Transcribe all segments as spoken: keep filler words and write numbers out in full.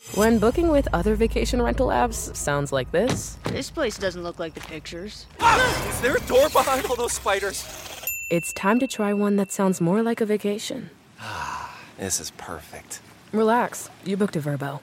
When booking with other vacation rental apps sounds like this. This place doesn't look like the pictures. Ah! Is there a door behind all those spiders? It's time to try one that sounds more like a vacation. Ah, this is perfect. Relax. You booked a Vrbo.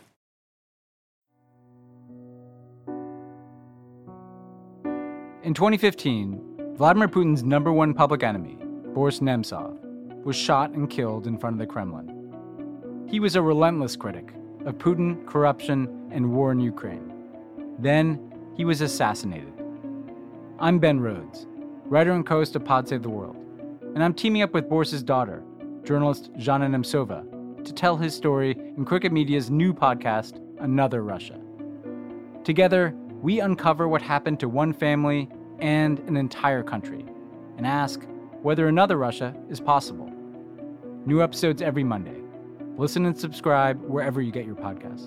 In twenty fifteen, Vladimir Putin's number one public enemy, Boris Nemtsov, was shot and killed in front of the Kremlin. He was a relentless critic of Putin, corruption, and war in Ukraine. Then, he was assassinated. I'm Ben Rhodes, writer and co-host of Pod Save the World, and I'm teaming up with Boris's daughter, journalist Zhana Nemtsova, to tell his story in Crooked Media's new podcast, Another Russia. Together, we uncover what happened to one family and an entire country, and ask whether another Russia is possible. New episodes every Monday. Listen and subscribe wherever you get your podcasts.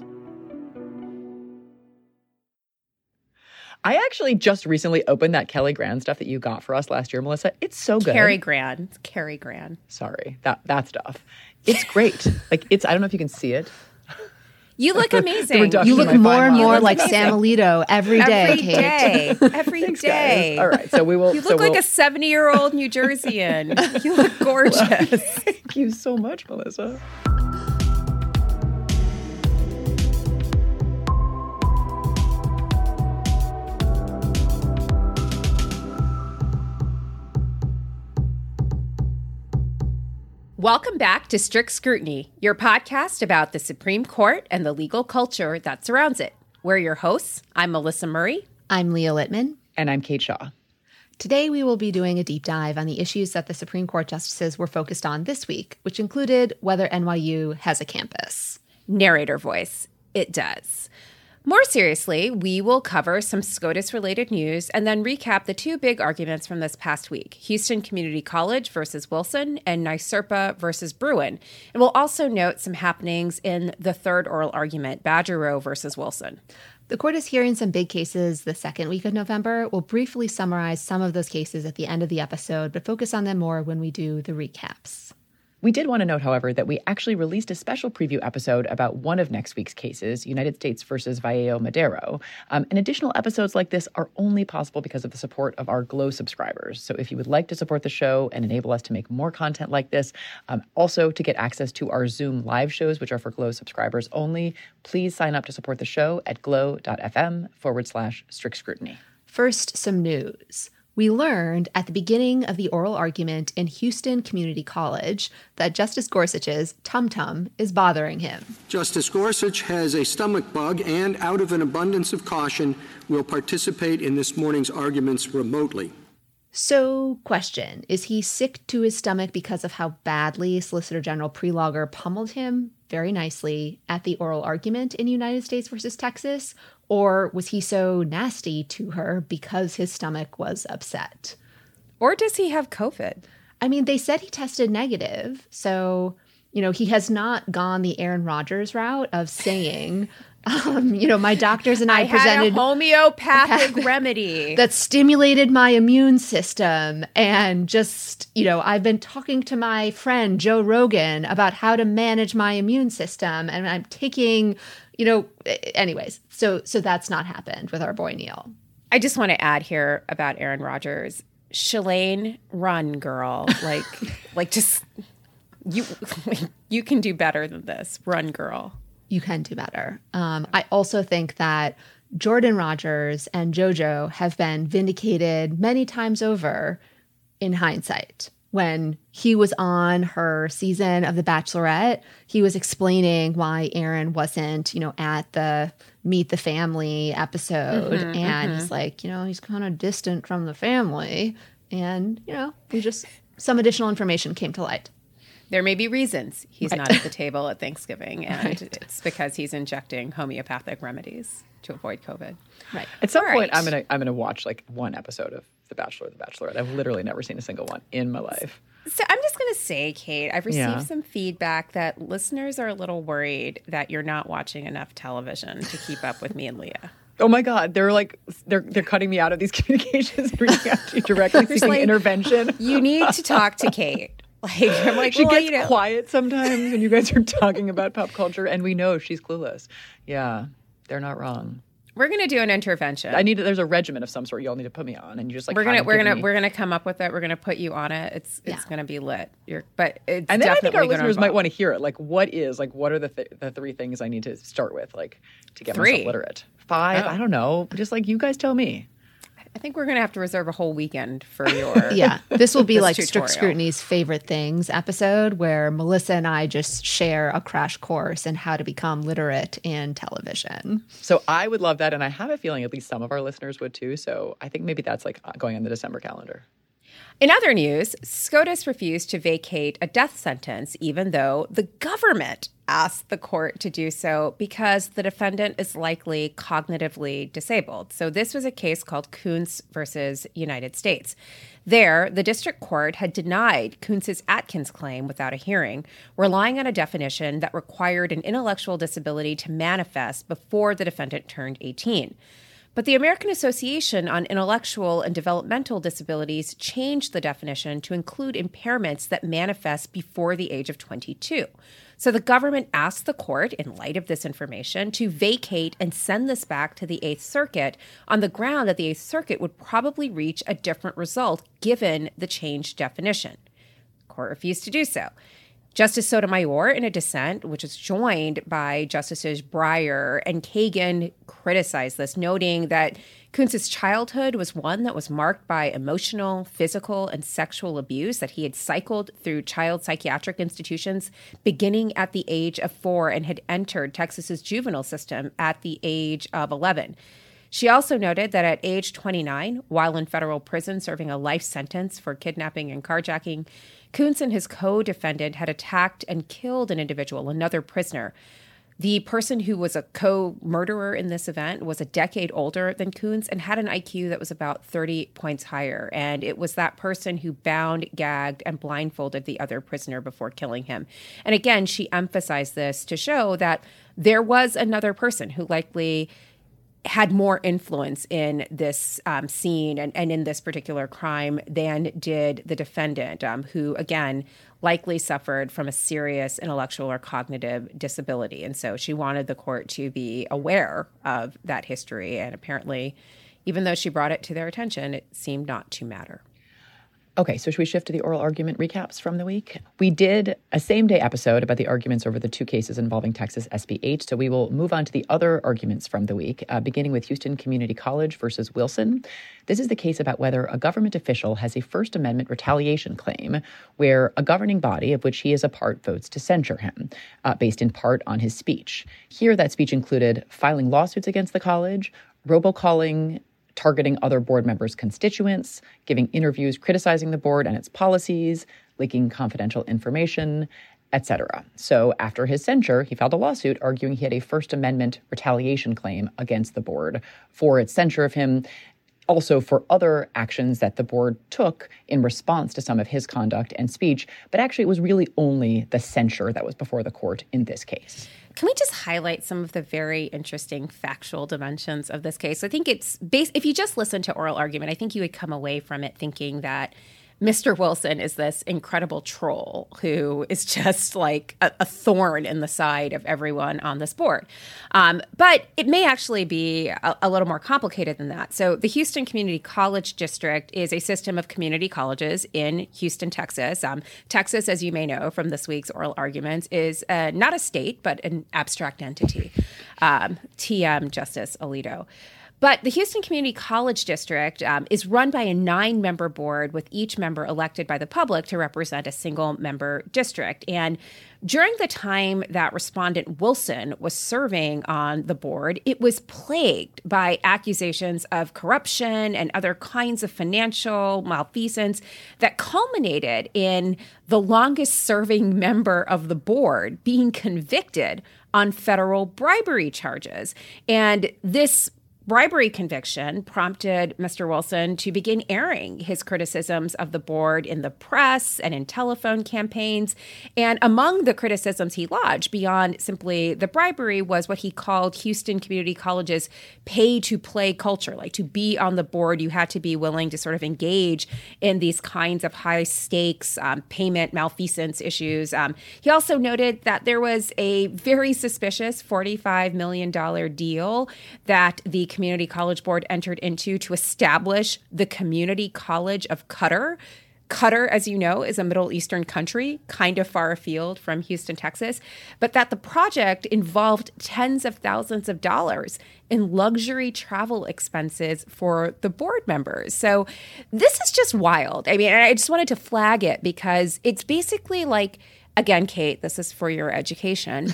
I actually just recently opened that Kelly Grand stuff that you got for us last year, Melissa. It's so good. Cary Grant. It's Cary Grant. Sorry, that that stuff. It's great. Like, it's, I don't know if you can see it. You look amazing. You look more and more like amazing. Sam Alito every day, Every Kate. day. Every Thanks, day. guys. All right, so we will. You so look like we'll, a seventy-year-old New Jerseyan. You look gorgeous. Thank you so much, Melissa. Welcome back to Strict Scrutiny, your podcast about the Supreme Court and the legal culture that surrounds it. We're your hosts. I'm Melissa Murray. I'm Leah Littman. And I'm Kate Shaw. Today, we will be doing a deep dive on the issues that the Supreme Court justices were focused on this week, which included whether N Y U has a campus. Narrator voice. It does. More seriously, we will cover some SCOTUS-related news and then recap the two big arguments from this past week, Houston Community College versus Wilson and NYSERPA versus Bruin. And we'll also note some happenings in the third oral argument, Badger Row versus Wilson. The court is hearing some big cases the second week of November. We'll briefly summarize some of those cases at the end of the episode, but focus on them more when we do the recaps. We did want to note, however, that we actually released a special preview episode about one of next week's cases, United States versus Valle Madero. Um, and additional episodes like this are only possible because of the support of our Glow subscribers. So if you would like to support the show and enable us to make more content like this, um, also to get access to our Zoom live shows, which are for Glow subscribers only, please sign up to support the show at glow.fm forward slash strict scrutiny. First, some news. We learned at the beginning of the oral argument in Houston Community College that Justice Gorsuch's tum-tum is bothering him. Justice Gorsuch has a stomach bug and, out of an abundance of caution, will participate in this morning's arguments remotely. So, question, is he sick to his stomach because of how badly Solicitor General Prelogar pummeled him very nicely at the oral argument in United States versus Texas? Or was he so nasty to her because his stomach was upset? Or does he have COVID? I mean, they said he tested negative. So, you know, he has not gone the Aaron Rodgers route of saying, um, you know, my doctors and I, I presented had a homeopathic remedy that stimulated my immune system. And just, you know, I've been talking to my friend Joe Rogan about how to manage my immune system. And I'm taking, you know, anyways, so so that's not happened with our boy Neil. I just want to add here about Aaron Rodgers. Shalane, run, girl. Like, like just, you you can do better than this. Run, girl. You can do better. Um, I also think that Jordan Rodgers and JoJo have been vindicated many times over in hindsight. When he was on her season of The Bachelorette, he was explaining why Aaron wasn't, you know, at the Meet the Family episode. Mm-hmm, and mm-hmm. he's like, you know, he's kind of distant from the family. And, you know, we just, some additional information came to light. There may be reasons he's Right. not at the table at Thanksgiving, and Right. it's because he's injecting homeopathic remedies to avoid COVID. Right. At some All point, right. I'm gonna I'm gonna watch like one episode of The Bachelor or The Bachelorette. I've literally never seen a single one in my life. So I'm just going to say, Kate, I've received Yeah. some feedback that listeners are a little worried that you're not watching enough television to keep up with me and Leah. Oh my God, they're like they're they're cutting me out of these communications, reaching out to you directly, seeking like, intervention. You need to talk to Kate. Like, I'm like, she well, gets you know. quiet sometimes when you guys are talking about pop culture, and we know she's clueless. Yeah, they're not wrong. We're gonna do an intervention. I need. There's a regimen of some sort y'all need to put me on, and you just like we're gonna we're gonna me... we're gonna come up with it. We're gonna put you on it. It's it's Yeah. gonna be lit. You're, but it's and then I think our listeners involve. might want to hear it. Like, what is like what are the th- the three things I need to start with, like to get Three. myself literate? Five. Oh. I don't know. Just like you guys tell me. I think we're gonna have to reserve a whole weekend for your. Yeah, this will be this like tutorial. Strict Scrutiny's favorite things episode, where Melissa and I just share a crash course in how to become literate in television. So I would love that, and I have a feeling at least some of our listeners would too. So I think maybe that's like going on the December calendar. In other news, SCOTUS refused to vacate a death sentence, even though the government asked the court to do so because the defendant is likely cognitively disabled. So this was a case called Koontz versus United States. There, the district court had denied Koontz's Atkins claim without a hearing, relying on a definition that required an intellectual disability to manifest before the defendant turned eighteen. But the American Association on Intellectual and Developmental Disabilities changed the definition to include impairments that manifest before the age of twenty-two. So the government asked the court, in light of this information, to vacate and send this back to the Eighth Circuit on the ground that the Eighth Circuit would probably reach a different result given the changed definition. The court refused to do so. Justice Sotomayor, in a dissent, which was joined by Justices Breyer and Kagan, criticized this, noting that Koontz's childhood was one that was marked by emotional, physical, and sexual abuse, that he had cycled through child psychiatric institutions beginning at the age of four and had entered Texas's juvenile system at the age of eleven. She also noted that at age twenty-nine, while in federal prison serving a life sentence for kidnapping and carjacking, Koontz and his co-defendant had attacked and killed an individual, another prisoner. The person who was a co-murderer in this event was a decade older than Koontz and had an I Q that was about thirty points higher. And it was that person who bound, gagged, and blindfolded the other prisoner before killing him. And again, she emphasized this to show that there was another person who likely had more influence in this um, scene and, and in this particular crime than did the defendant, um, who, again, likely suffered from a serious intellectual or cognitive disability. And so she wanted the court to be aware of that history. And apparently, even though she brought it to their attention, it seemed not to matter. Okay, so should we shift to the oral argument recaps from the week? We did a same-day episode about the arguments over the two cases involving Texas S B eight, so we will move on to the other arguments from the week, uh, beginning with Houston Community College versus Wilson. This is the case about whether a government official has a First Amendment retaliation claim where a governing body of which he is a part votes to censure him, uh, based in part on his speech. Here, that speech included filing lawsuits against the college, robocalling, targeting other board members' constituents, giving interviews criticizing the board and its policies, leaking confidential information, et cetera. So after his censure, he filed a lawsuit arguing he had a First Amendment retaliation claim against the board for its censure of him, also for other actions that the board took in response to some of his conduct and speech. But actually, it was really only the censure that was before the court in this case. Can we just highlight some of the very interesting factual dimensions of this case? I think it's based, if you just listen to oral argument, I think you would come away from it thinking that Mister Wilson is this incredible troll who is just like a, a thorn in the side of everyone on this board. Um, but it may actually be a, a little more complicated than that. So the Houston Community College District is a system of community colleges in Houston, Texas. Um, Texas, as you may know from this week's oral arguments, is uh, not a state, but an abstract entity. Um, T M Justice Alito. But the Houston Community College District um, is run by a nine-member board with each member elected by the public to represent a single-member district. And during the time that Respondent Wilson was serving on the board, it was plagued by accusations of corruption and other kinds of financial malfeasance that culminated in the longest-serving member of the board being convicted on federal bribery charges. And this bribery conviction prompted Mister Wilson to begin airing his criticisms of the board in the press and in telephone campaigns. And among the criticisms he lodged, beyond simply the bribery, was what he called Houston Community College's pay-to-play culture. Like, to be on the board, you had to be willing to sort of engage in these kinds of high-stakes um, payment malfeasance issues. Um, he also noted that there was a very suspicious forty-five million dollars deal that the Community College Board entered into to establish the Community College of Qatar. Qatar, as you know, is a Middle Eastern country, kind of far afield from Houston, Texas, but that the project involved tens of thousands of dollars in luxury travel expenses for the board members. So this is just wild. I mean, I just wanted to flag it because it's basically like, again, Kate, this is for your education.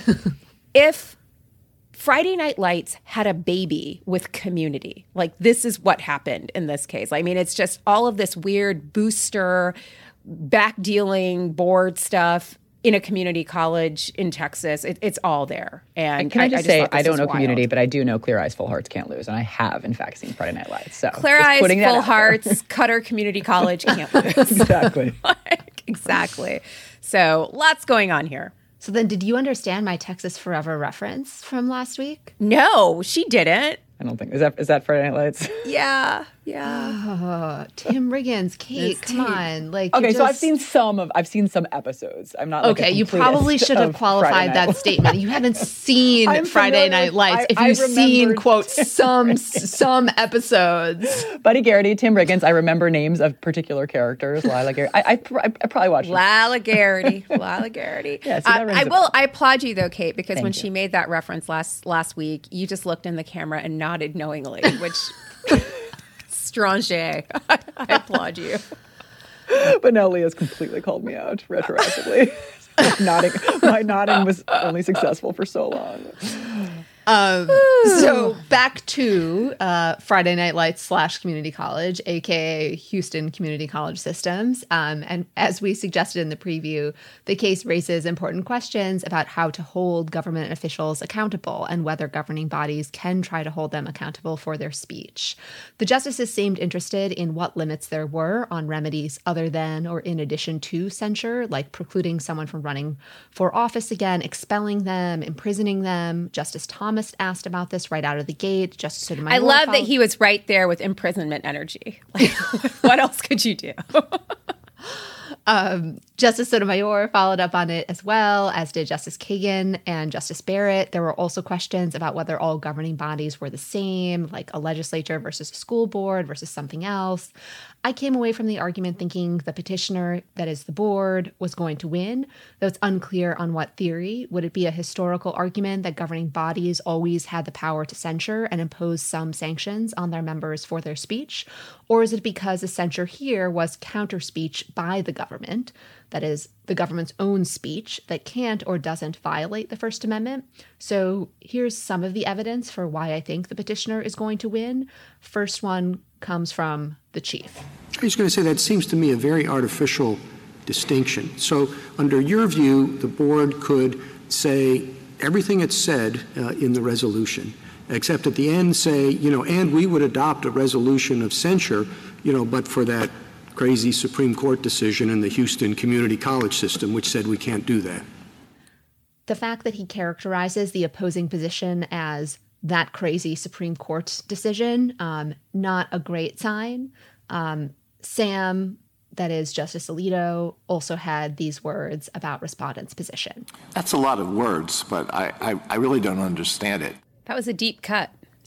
If Friday Night Lights had a baby with Community, like, this is what happened in this case. I mean, it's just all of this weird booster, back dealing board stuff in a community college in Texas. It, it's all there. And can I just, I, I just say, I don't know wild. Community, but I do know Clear Eyes, Full Hearts Can't Lose. And I have, in fact, seen Friday Night Lights. So Clear Eyes, Full Hearts, Qatar Community College Can't Lose. Exactly. like, exactly. So lots going on here. So then, did you understand my Texas Forever reference from last week? No, she didn't. I don't think is that is that Friday Night Lights? Yeah, yeah. Oh, Tim Riggins, Kate, come on! Like, okay, just... so I've seen some of I've seen some episodes. I'm not like okay. A you probably should have qualified that statement. You haven't seen Friday Night Lights. I, if you've seen quote some some episodes, Buddy Garrity, Tim Riggins. I remember names of particular characters. Lila Garrity. I, I, I probably watched Lila Garrity. Lila Garrity. Yeah, so I, I will. I applaud you though, Kate, because Thank when you. she made that reference last last week, you just looked in the camera and nodded knowingly, which strange. I applaud you. But now Leah's completely called me out retroactively. nodding, my nodding was only successful for so long. Um, so back to uh, Friday Night Lights slash Community College, a k a. Houston Community College Systems. Um, and as we suggested in the preview, the case raises important questions about how to hold government officials accountable and whether governing bodies can try to hold them accountable for their speech. The justices seemed interested in what limits there were on remedies other than or in addition to censure, like precluding someone from running for office again, expelling them, imprisoning them. Justice Thomas asked about this right out of the gate. Justice Sotomayor. I love followed- that he was right there with imprisonment energy. Like, what else could you do? Um, Justice Sotomayor followed up on it as well, as did Justice Kagan and Justice Barrett. There were also questions about whether all governing bodies were the same, like a legislature versus a school board versus something else. I came away from the argument thinking the petitioner, that is the board, was going to win, though it's unclear on what theory. Would it be a historical argument that governing bodies always had the power to censure and impose some sanctions on their members for their speech? Or is it because the censure here was counter speech by the government, that is, the government's own speech, that can't or doesn't violate the First Amendment? So here's some of the evidence for why I think the petitioner is going to win. First one comes from the chief. I was going to say that seems to me a very artificial distinction. So under your view, the board could say everything it said uh, in the resolution, except at the end say, you know, and we would adopt a resolution of censure, you know, but for that crazy Supreme Court decision in the Houston Community College System, which said we can't do that. The fact that he characterizes the opposing position as that crazy Supreme Court decision, um, not a great sign. Um, Sam, that is Justice Alito, also had these words about respondents' position. That's a lot of words, but I, I, I really don't understand it. That was a deep cut.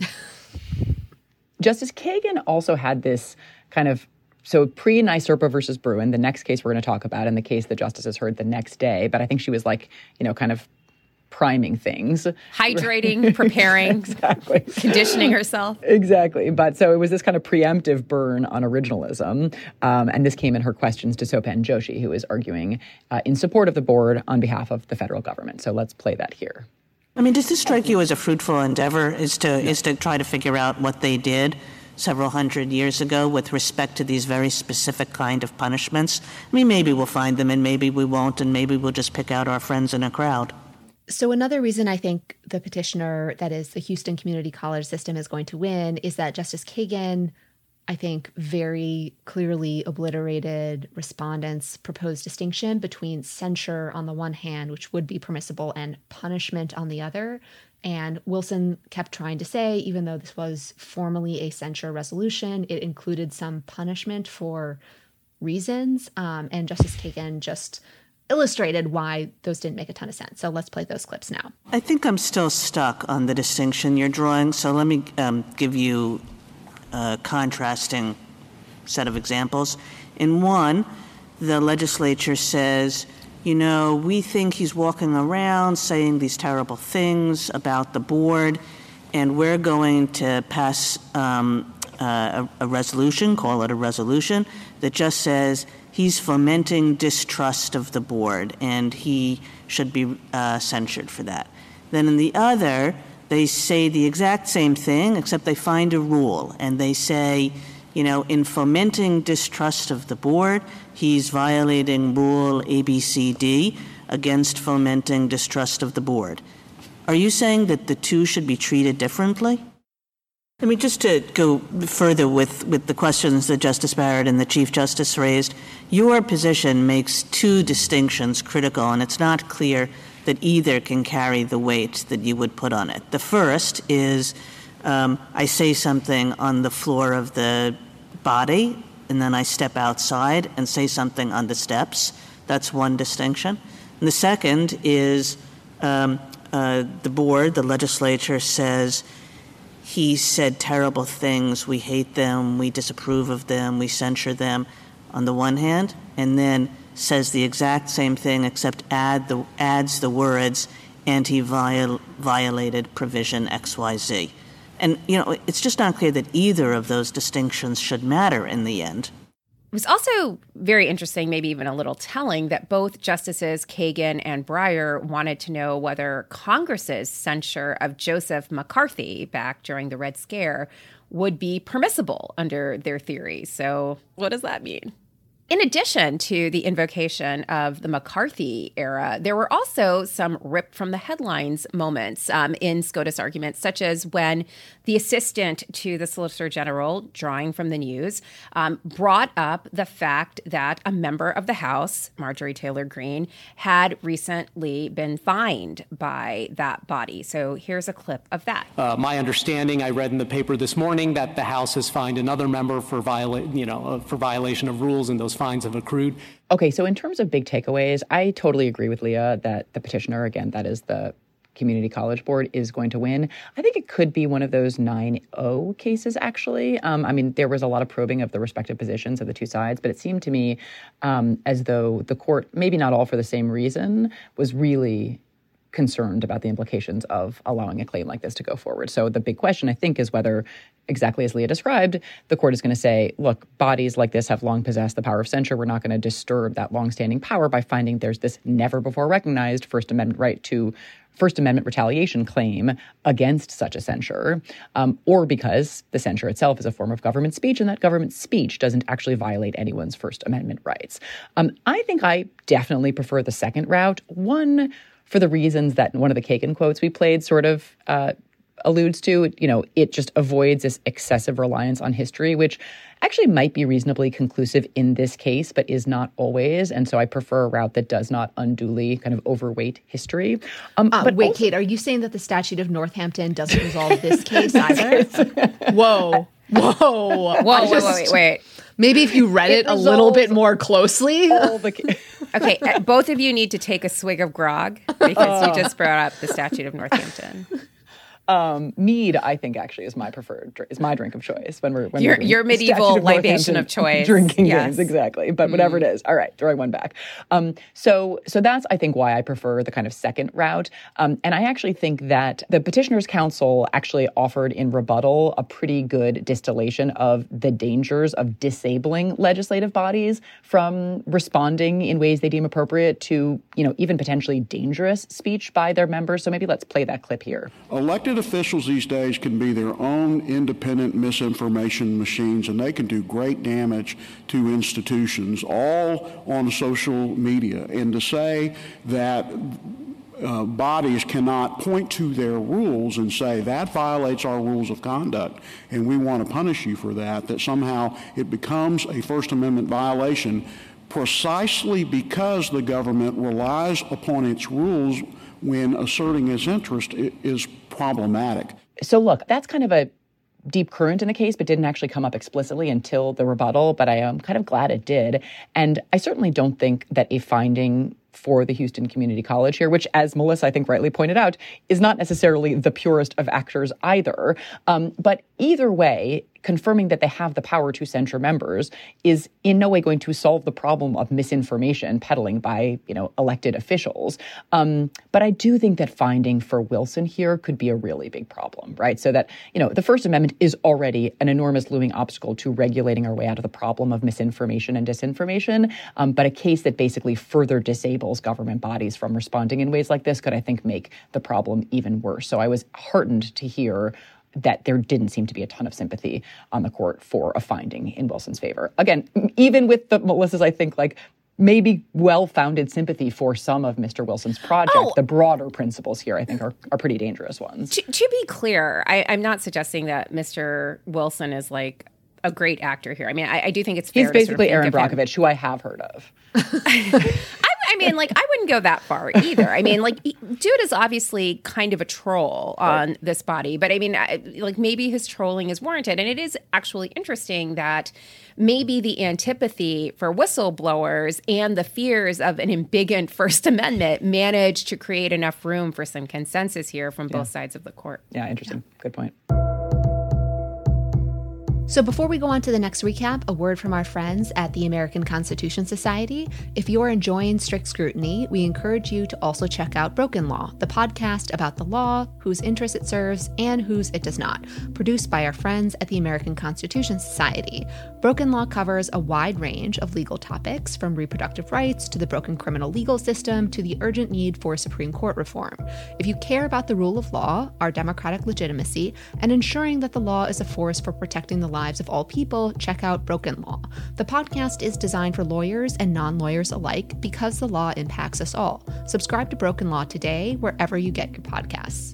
Justice Kagan also had this kind of, so pre-NYSERPA versus Bruin, the next case we're going to talk about, and the case the justices heard the next day, but I think she was like, you know, kind of priming things. Hydrating, preparing, exactly. Conditioning herself. Exactly. But so it was this kind of preemptive burn on originalism. Um, and this came in her questions to Sopan Joshi, who is arguing uh, in support of the board on behalf of the federal government. So let's play that here. I mean, does this strike you as a fruitful endeavor, is to, is to try to figure out what they did several hundred years ago with respect to these very specific kind of punishments? I mean, maybe we'll find them and maybe we won't, and maybe we'll just pick out our friends in a crowd. So another reason I think the petitioner, that is the Houston Community College system, is going to win is that Justice Kagan, I think, very clearly obliterated respondents' proposed distinction between censure on the one hand, which would be permissible, and punishment on the other. And Wilson kept trying to say, even though this was formally a censure resolution, it included some punishment for reasons. Um, and Justice Kagan just illustrated why those didn't make a ton of sense. So let's play those clips now. I think I'm still stuck on the distinction you're drawing. So let me um, give you a contrasting set of examples. In one, the legislature says, you know, we think he's walking around saying these terrible things about the board, and we're going to pass um, uh, a, a resolution, call it a resolution, that just says he's fomenting distrust of the board, and he should be uh, censured for that. Then in the other, they say the exact same thing, except they find a rule, and they say, you know, in fomenting distrust of the board, he's violating Rule A B C D against fomenting distrust of the board. Are you saying that the two should be treated differently? I mean, just to go further with, with the questions that Justice Barrett and the Chief Justice raised, your position makes two distinctions critical, and it's not clear that either can carry the weight that you would put on it. The first is um, I say something on the floor of the body, and then I step outside and say something on the steps. That's one distinction. And the second is um, uh, the board, the legislature, says he said terrible things, we hate them, we disapprove of them, we censure them on the one hand, and then says the exact same thing except add the, adds the words, and he viol- violated provision X Y Z. And, you know, it's just not clear that either of those distinctions should matter in the end. It was also very interesting, maybe even a little telling, that both Justices Kagan and Breyer wanted to know whether Congress's censure of Joseph McCarthy back during the Red Scare would be permissible under their theory. So what does that mean? In addition to the invocation of the McCarthy era, there were also some ripped from the headlines moments um, in SCOTUS arguments, such as when the assistant to the Solicitor General, drawing from the news, um, brought up the fact that a member of the House, Marjorie Taylor Greene, had recently been fined by that body. So here's a clip of that. Uh, my understanding, I read in the paper this morning that the House has fined another member for viola- you know, uh, for violation of rules, and those fines have accrued. Okay, so in terms of big takeaways, I totally agree with Leah that the petitioner, again, that is the Community College Board, is going to win. I think it could be one of those nine oh cases, actually. Um, I mean, there was a lot of probing of the respective positions of the two sides, but it seemed to me um, as though the court, maybe not all for the same reason, was really concerned about the implications of allowing a claim like this to go forward. So the big question, I think, is whether, exactly as Leah described, the court is going to say, look, bodies like this have long possessed the power of censure. We're not going to disturb that longstanding power by finding there's this never before recognized First Amendment right to First Amendment retaliation claim against such a censure, um, or because the censure itself is a form of government speech, and that government speech doesn't actually violate anyone's First Amendment rights. Um, I think I definitely prefer the second route. One, for the reasons that one of the Kagan quotes we played sort of uh, alludes to. You know, it just avoids this excessive reliance on history, which actually might be reasonably conclusive in this case, but is not always. And so I prefer a route that does not unduly kind of overweight history. Um, uh, but wait, also- Kate, are you saying that the Statute of Northampton doesn't resolve this case either? Whoa. Whoa. Whoa, wait, wait, wait, wait. Maybe if you read it, it a little bit more closely. The- okay, uh, both of you need to take a swig of grog because you just brought up the Statute of Northampton. Um, mead, I think, actually is my preferred dr- is my drink of choice when we're when your we're your medieval libation of choice drinking yes. games, exactly. But mm. whatever it is, all right, throwing one back. Um, so so that's I think why I prefer the kind of second route. Um, and I actually think that the Petitioners' Counsel actually offered in rebuttal a pretty good distillation of the dangers of disabling legislative bodies from responding in ways they deem appropriate to, you know, even potentially dangerous speech by their members. So maybe let's play that clip here. Elected officials these days can be their own independent misinformation machines, and they can do great damage to institutions, all on social media. And to say that uh, bodies cannot point to their rules and say, that violates our rules of conduct, and we want to punish you for that, that somehow it becomes a First Amendment violation precisely because the government relies upon its rules when asserting its interest is problematic. So look, that's kind of a deep current in the case, but didn't actually come up explicitly until the rebuttal, but I am kind of glad it did. And I certainly don't think that a finding for the Houston Community College here, which, as Melissa, I think, rightly pointed out, is not necessarily the purest of actors either. Um, but either way, confirming that they have the power to censure members is in no way going to solve the problem of misinformation peddling by, you know, elected officials. Um, but I do think that finding for Wilson here could be a really big problem, right? So that, you know, the First Amendment is already an enormous looming obstacle to regulating our way out of the problem of misinformation and disinformation. Um, but a case that basically further disables government bodies from responding in ways like this could, I think, make the problem even worse. So I was heartened to hear that there didn't seem to be a ton of sympathy on the court for a finding in Wilson's favor. Again, even with the Melissa's, I think, like, maybe well-founded sympathy for some of Mister Wilson's project, oh. the broader principles here, I think, are, are pretty dangerous ones. To, to be clear, I, I'm not suggesting that Mister Wilson is, like, a great actor here. I mean, I, I do think it's fair He's basically to sort of Aaron Brockovich, who I have heard of. I, I mean, like, I wouldn't go that far either. I mean, like, dude is obviously kind of a troll on right. this body. But I mean, I, like, maybe his trolling is warranted. And it is actually interesting that maybe the antipathy for whistleblowers and the fears of an embiggened First Amendment managed to create enough room for some consensus here from both yeah. sides of the court. Yeah, interesting. Yeah. Good point. So before we go on to the next recap, a word from our friends at the American Constitution Society. If you're enjoying Strict Scrutiny, we encourage you to also check out Broken Law, the podcast about the law, whose interests it serves, and whose it does not, produced by our friends at the American Constitution Society. Broken Law covers a wide range of legal topics, from reproductive rights to the broken criminal legal system to the urgent need for Supreme Court reform. If you care about the rule of law, our democratic legitimacy, and ensuring that the law is a force for protecting the lives of all people, check out Broken Law. The podcast is designed for lawyers and non-lawyers alike because the law impacts us all. Subscribe to Broken Law today, wherever you get your podcasts.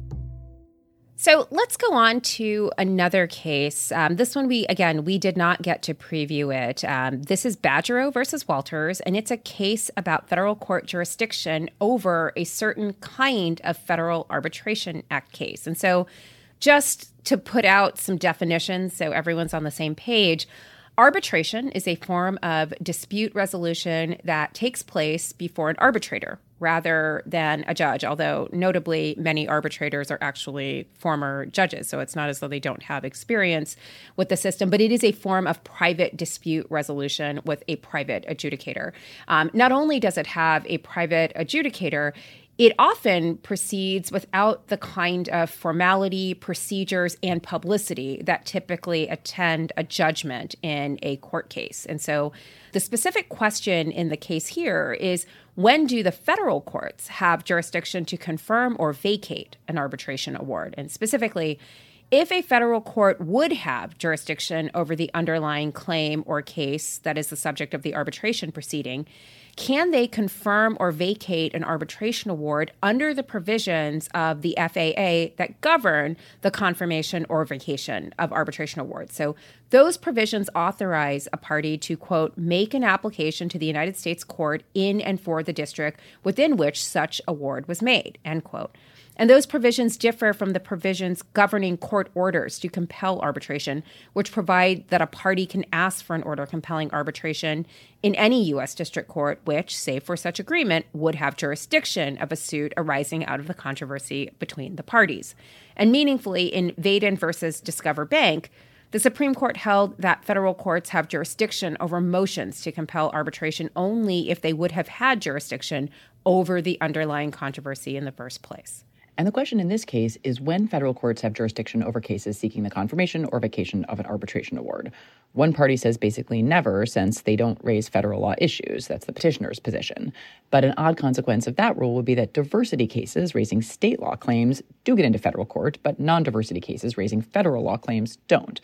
So let's go on to another case. Um, this one, we again, we did not get to preview it. Um, this is Badgerow versus Walters, and it's a case about federal court jurisdiction over a certain kind of Federal Arbitration Act case. And so just to put out some definitions so everyone's on the same page, arbitration is a form of dispute resolution that takes place before an arbitrator rather than a judge, although notably many arbitrators are actually former judges, so it's not as though they don't have experience with the system, but it is a form of private dispute resolution with a private adjudicator. Um, not only does it have a private adjudicator, it often proceeds without the kind of formality, procedures, and publicity that typically attend a judgment in a court case. And so the specific question in the case here is, when do the federal courts have jurisdiction to confirm or vacate an arbitration award? And specifically, if a federal court would have jurisdiction over the underlying claim or case that is the subject of the arbitration proceeding, can they confirm or vacate an arbitration award under the provisions of the F A A that govern the confirmation or vacation of arbitration awards? So those provisions authorize a party to, quote, make an application to the United States court in and for the district within which such award was made, end quote. And those provisions differ from the provisions governing court orders to compel arbitration, which provide that a party can ask for an order compelling arbitration in any U S district court, which, save for such agreement, would have jurisdiction of a suit arising out of the controversy between the parties. And meaningfully, in Vaden versus Discover Bank, the Supreme Court held that federal courts have jurisdiction over motions to compel arbitration only if they would have had jurisdiction over the underlying controversy in the first place. And the question in this case is when federal courts have jurisdiction over cases seeking the confirmation or vacation of an arbitration award. One party says basically never, since they don't raise federal law issues. That's the petitioner's position. But an odd consequence of that rule would be that diversity cases raising state law claims do get into federal court, but non-diversity cases raising federal law claims don't.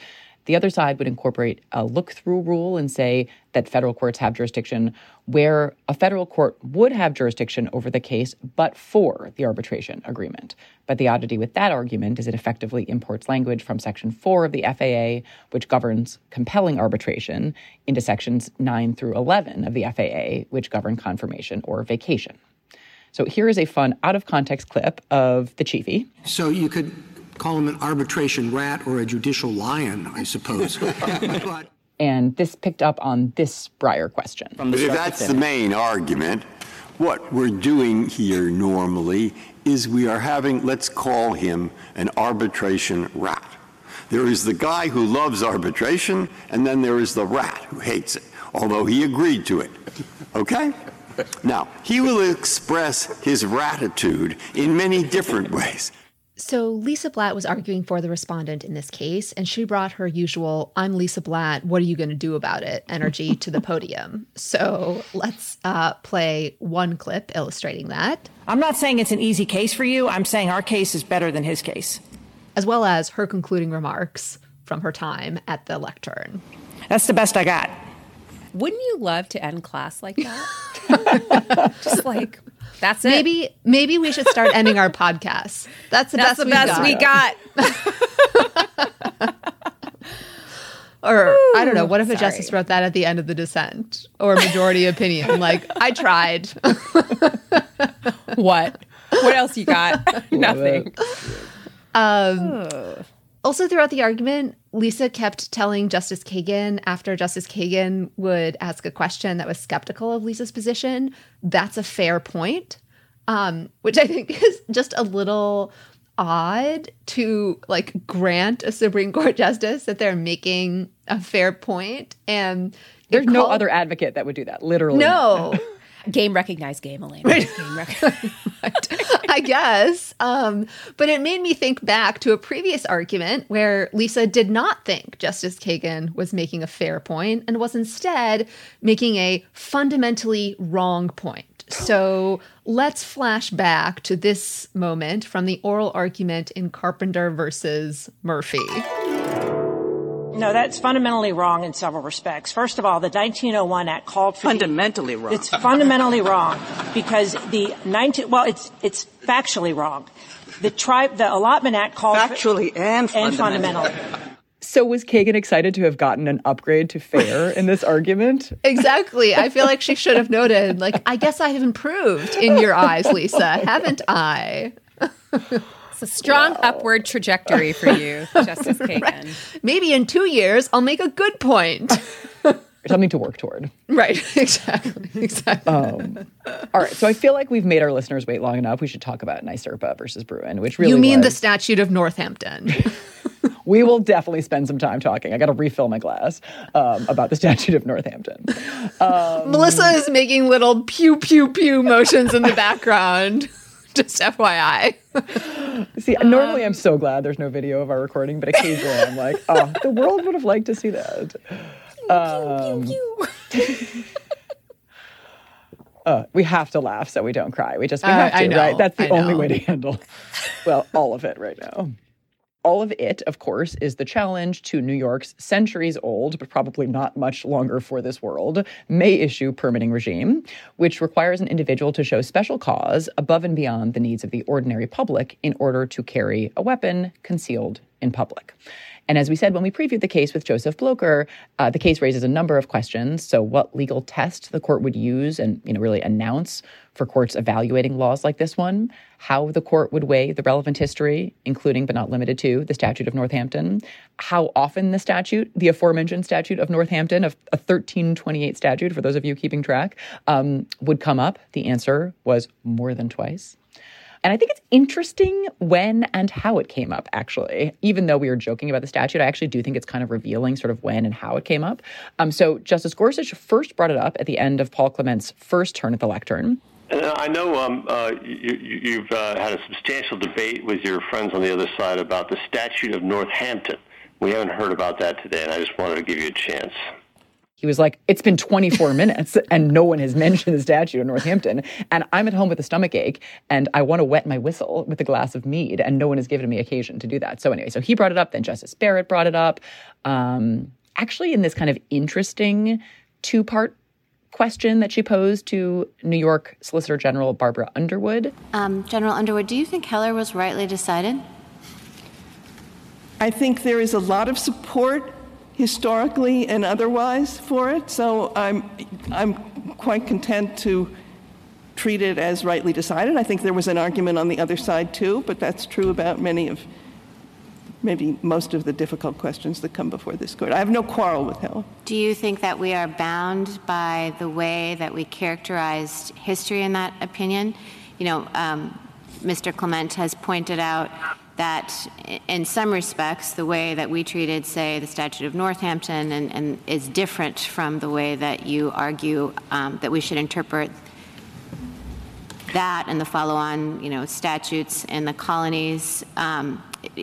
The other side would incorporate a look-through rule and say that federal courts have jurisdiction where a federal court would have jurisdiction over the case but for the arbitration agreement. But the oddity with that argument is it effectively imports language from Section four of the F A A, which governs compelling arbitration, into Sections nine through eleven of the F A A, which govern confirmation or vacation. So here is a fun out-of-context clip of the Chiefy. So you could call him an arbitration rat or a judicial lion, I suppose. but And this picked up on this Breyer question. But if that's the main argument, what we're doing here normally is we are having, let's call him an arbitration rat. There is the guy who loves arbitration, and then there is the rat who hates it, although he agreed to it. Okay? Now, he will express his ratitude in many different ways. So Lisa Blatt was arguing for the respondent in this case, and she brought her usual, I'm Lisa Blatt, what are you going to do about it energy to the podium. So let's uh, play one clip illustrating that. I'm not saying it's an easy case for you. I'm saying our case is better than his case. As well as her concluding remarks from her time at the lectern. That's the best I got. Wouldn't you love to end class like that? Just like, that's it. Maybe maybe we should start ending our podcasts. That's the That's best, the best we got. We got. Or, Ooh, I don't know, what if sorry. a justice wrote that at the end of the dissent? Or majority opinion, like, I tried. What? What else you got? Nothing. Um, also, throughout the argument, Lisa kept telling Justice Kagan, after Justice Kagan would ask a question that was skeptical of Lisa's position, that's a fair point, um, which I think is just a little odd to, like, grant a Supreme Court justice that they're making a fair point. And there's no other advocate that would do that, literally. No. Game recognized game, Elena. Right. Game recognized. I guess. Um, but it made me think back to a previous argument where Lisa did not think Justice Kagan was making a fair point and was instead making a fundamentally wrong point. So let's flash back to this moment from the oral argument in Carpenter versus Murphy. No, that's fundamentally wrong in several respects. First of all, the nineteen oh one Act called for fundamentally the, wrong. It's fundamentally wrong because the nineteen well, it's it's factually wrong. The tribe, the Allotment Act called factually for, and fundamentally. and fundamentally. So was Kagan excited to have gotten an upgrade to fair in this argument? Exactly. I feel like she should have noted, like, I guess I have improved in your eyes, Lisa, haven't I? It's a strong wow. upward trajectory for you, Justice Kagan. Right. Maybe in two years, I'll make a good point. Something to work toward. Right. Exactly. Exactly. Um, all right. So I feel like we've made our listeners wait long enough. We should talk about NYSERPA versus Bruen, which really You mean was... the Statute of Northampton. We will definitely spend some time talking. I got to refill my glass um, about the Statute of Northampton. Um, Melissa is making little pew, pew, pew motions in the background. Just F Y I. See, um, normally I'm so glad there's no video of our recording, but occasionally I'm like, oh, the world would have liked to see that. Um, pew, pew, pew. uh, we have to laugh so we don't cry. We just we have uh, to, I know, right? That's the I only know. way to handle, well, all of it right now. All of it, of course, is the challenge to New York's centuries-old, but probably not much longer for this world, May-issue permitting regime, which requires an individual to show special cause above and beyond the needs of the ordinary public in order to carry a weapon concealed in public. And as we said when we previewed the case with Joseph Blocher, uh, the case raises a number of questions. So what legal test the court would use and, you know, really announce for courts evaluating laws like this one, how the court would weigh the relevant history, including but not limited to the Statute of Northampton, how often the statute, the aforementioned Statute of Northampton, of a thirteen twenty-eight statute, for those of you keeping track, um, would come up. The answer was more than twice. And I think it's interesting when and how it came up, actually. Even though we were joking about the statute, I actually do think it's kind of revealing sort of when and how it came up. Um, so Justice Gorsuch first brought it up at the end of Paul Clement's first turn at the lectern. And I know um, uh, you, you've uh, had a substantial debate with your friends on the other side about the Statute of Northampton. We haven't heard about that today, and I just wanted to give you a chance. He was like, it's been twenty-four minutes and no one has mentioned the statute of Northampton. And I'm at home with a stomach ache and I want to wet my whistle with a glass of mead and no one has given me occasion to do that. So anyway, so he brought it up. Then Justice Barrett brought it up. Um, actually, in this kind of interesting two-part question that she posed to New York Solicitor General Barbara Underwood. Um, General Underwood, do you think Heller was rightly decided? I think there is a lot of support historically and otherwise for it, so I'm I'm quite content to treat it as rightly decided. I think there was an argument on the other side too, but that's true about many of, maybe most of the difficult questions that come before this court. I have no quarrel with Heller. Do you think that we are bound by the way that we characterized history in that opinion? You know, um, Mister Clement has pointed out that in some respects, the way that we treated, say, the Statute of Northampton and, and is different from the way that you argue um, that we should interpret that and the follow-on, you know, statutes in the colonies. Um,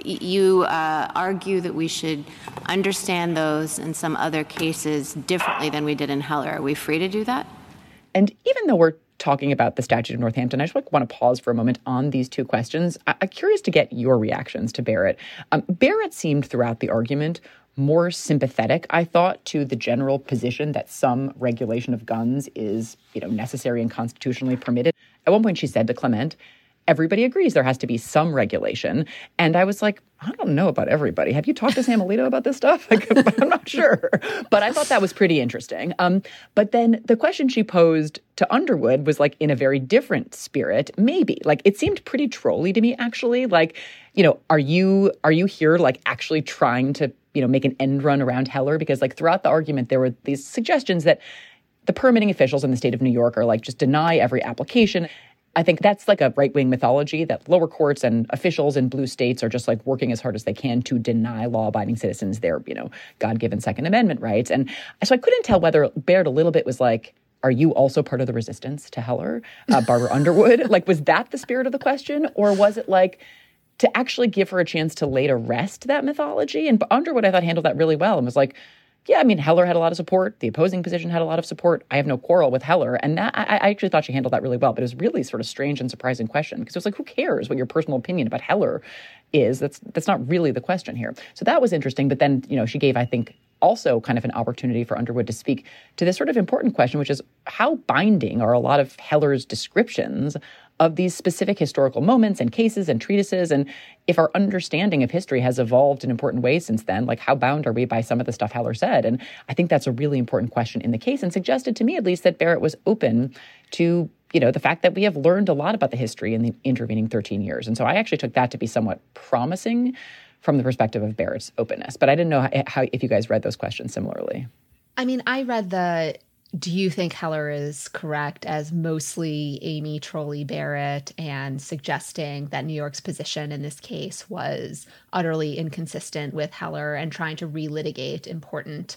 you uh, argue that we should understand those in some other cases differently than we did in Heller. Are we free to do that? And even though we're talking about the Statute of Northampton, I just like, want to pause for a moment on these two questions. I- I'm curious to get your reactions to Barrett. Um, Barrett seemed throughout the argument more sympathetic, I thought, to the general position that some regulation of guns is, you know, necessary and constitutionally permitted. At one point, she said to Clement, everybody agrees there has to be some regulation. And I was like, I don't know about everybody. Have you talked to Sam Alito about this stuff? Like, I'm not sure. But I thought that was pretty interesting. Um, but then the question she posed to Underwood was like in a very different spirit, maybe. Like it seemed pretty trolly to me, actually. Like, you know, are you are you here like actually trying to, you know, make an end run around Heller? Because like throughout the argument, there were these suggestions that the permitting officials in the state of New York are like, just deny every application. I think that's like a right-wing mythology that lower courts and officials in blue states are just like working as hard as they can to deny law-abiding citizens their, you know, God-given Second Amendment rights. And so I couldn't tell whether Baird a little bit was like, are you also part of the resistance to Heller, uh, Barbara Underwood? Like, was that the spirit of the question? Or was it like to actually give her a chance to lay to rest that mythology? And Underwood, I thought, handled that really well and was like, yeah, I mean, Heller had a lot of support. The opposing position had a lot of support. I have no quarrel with Heller. And that I, I actually thought she handled that really well. But it was really sort of strange and surprising question because it was like, who cares what your personal opinion about Heller is? That's that's not really the question here. So that was interesting. But then, you know, she gave, I think, also kind of an opportunity for Underwood to speak to this sort of important question, which is how binding are a lot of Heller's descriptions of these specific historical moments and cases and treatises, and if our understanding of history has evolved in important ways since then, like how bound are we by some of the stuff Heller said? And I think that's a really important question in the case and suggested to me at least that Barrett was open to, you know, the fact that we have learned a lot about the history in the intervening thirteen years. And so I actually took that to be somewhat promising from the perspective of Barrett's openness. But I didn't know how, how if you guys read those questions similarly. I mean, I read the do you think Heller is correct as mostly Amy Trolley Barrett and suggesting that New York's position in this case was utterly inconsistent with Heller and trying to relitigate important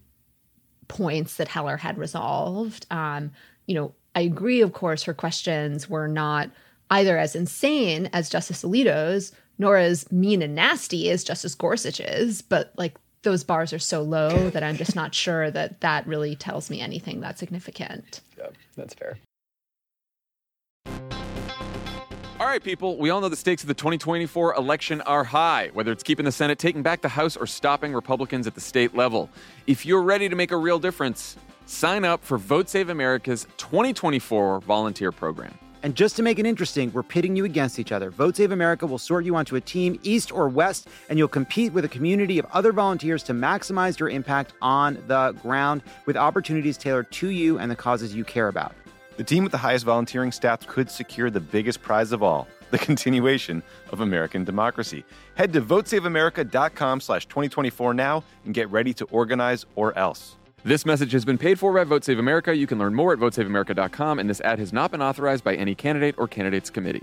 points that Heller had resolved. Um, you know, I agree, of course, her questions were not either as insane as Justice Alito's, nor as mean and nasty as Justice Gorsuch's, but like those bars are so low that I'm just not sure that that really tells me anything that's significant. Yeah, that's fair. All right, people, we all know the stakes of the twenty twenty-four election are high, whether it's keeping the Senate, taking back the House, or stopping Republicans at the state level. If you're ready to make a real difference, sign up for Vote Save America's twenty twenty-four volunteer program. And just to make it interesting, we're pitting you against each other. Vote Save America will sort you onto a team, east or west, and you'll compete with a community of other volunteers to maximize your impact on the ground with opportunities tailored to you and the causes you care about. The team with the highest volunteering stats could secure the biggest prize of all, the continuation of American democracy. Head to votesaveamerica.com slash 2024 now and get ready to organize or else. This message has been paid for by Vote Save America. You can learn more at vote save america dot com, and this ad has not been authorized by any candidate or candidates committee.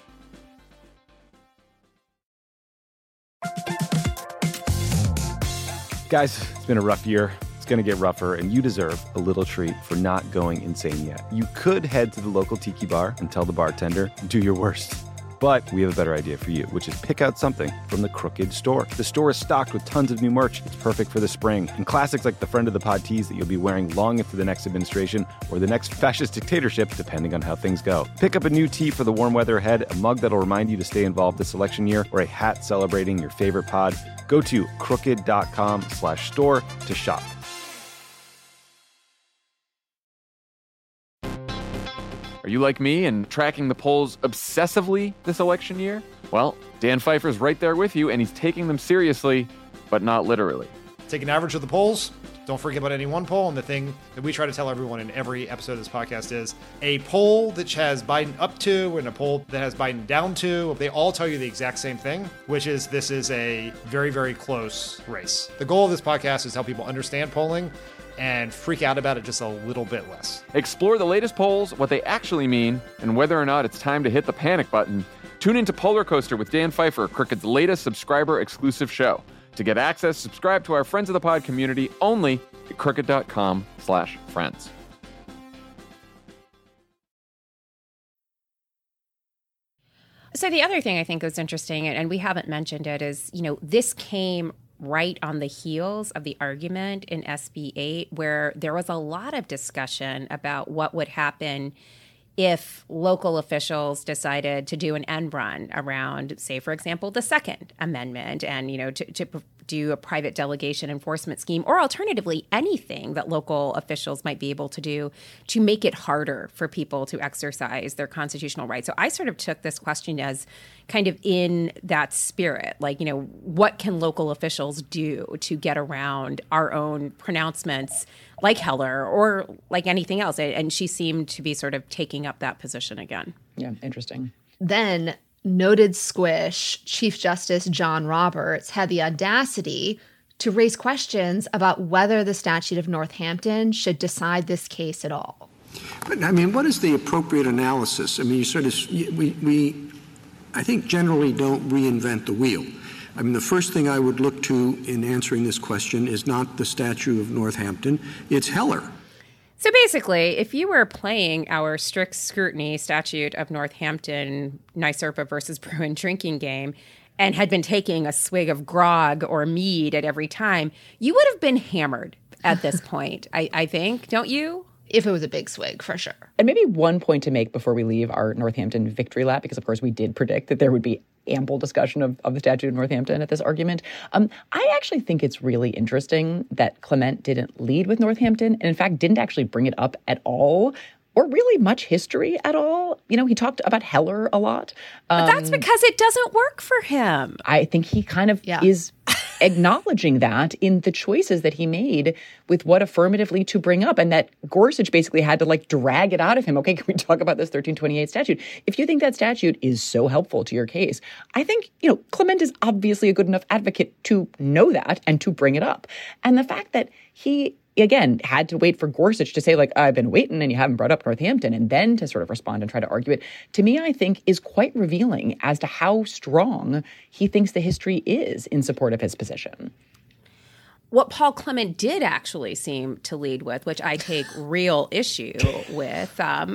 Guys, it's been a rough year. It's going to get rougher, and you deserve a little treat for not going insane yet. You could head to the local tiki bar and tell the bartender, do your worst. But we have a better idea for you, which is pick out something from the Crooked store. The store is stocked with tons of new merch. It's perfect for the spring. And classics like the Friend of the Pod tees that you'll be wearing long into the next administration or the next fascist dictatorship, depending on how things go. Pick up a new tee for the warm weather ahead, a mug that'll remind you to stay involved this election year, or a hat celebrating your favorite pod. Go to crooked.com slash store to shop. Are you like me and tracking the polls obsessively this election year? Well, Dan Pfeiffer's right there with you, and he's taking them seriously, but not literally. Take an average of the polls. Don't forget about any one poll. And the thing that we try to tell everyone in every episode of this podcast is a poll that has Biden up to and a poll that has Biden down to. They all tell you the exact same thing, which is this is a very, very close race. The goal of this podcast is to help people understand polling and freak out about it just a little bit less. Explore the latest polls, what they actually mean, and whether or not it's time to hit the panic button. Tune into Polar Coaster with Dan Pfeiffer, Crooked's latest subscriber-exclusive show. To get access, subscribe to our Friends of the Pod community only at crooked.com slash friends. So the other thing I think was interesting, and we haven't mentioned it, is, you know, this came right on the heels of the argument in S B eight, where there was a lot of discussion about what would happen if local officials decided to do an end run around, say, for example, the Second Amendment and, you know, to, to do a private delegation enforcement scheme, or alternatively, anything that local officials might be able to do to make it harder for people to exercise their constitutional rights. So I sort of took this question as kind of in that spirit, like, you know, what can local officials do to get around our own pronouncements like Heller or like anything else? And she seemed to be sort of taking up that position again. Yeah, interesting. Then noted squish Chief Justice John Roberts had the audacity to raise questions about whether the Statute of Northampton should decide this case at all. But, I mean, what is the appropriate analysis? I mean, you sort of, we, we I think, generally don't reinvent the wheel. I mean, the first thing I would look to in answering this question is not the Statute of Northampton, it's Heller. So basically, if you were playing our strict scrutiny Statute of Northampton, NYSERPA versus Bruin drinking game, and had been taking a swig of grog or mead at every time, you would have been hammered at this point, I, I think, don't you? If it was a big swig, for sure. And maybe one point to make before we leave our Northampton victory lap, because of course we did predict that there would be ample discussion of, of the Statute of Northampton at this argument. Um, I actually think it's really interesting that Clement didn't lead with Northampton, and in fact didn't actually bring it up at all, or really much history at all. You know, he talked about Heller a lot. Um, but that's because it doesn't work for him. I think he kind of yeah. is acknowledging that in the choices that he made with what affirmatively to bring up, and that Gorsuch basically had to like drag it out of him. Okay, can we talk about this thirteen twenty-eight statute? If you think that statute is so helpful to your case, I think, you know, Clement is obviously a good enough advocate to know that and to bring it up. And the fact that he, again, had to wait for Gorsuch to say, like, I've been waiting and you haven't brought up Northampton, and then to sort of respond and try to argue it, to me, I think is quite revealing as to how strong he thinks the history is in support of his position. What Paul Clement did actually seem to lead with, which I take real issue with, um,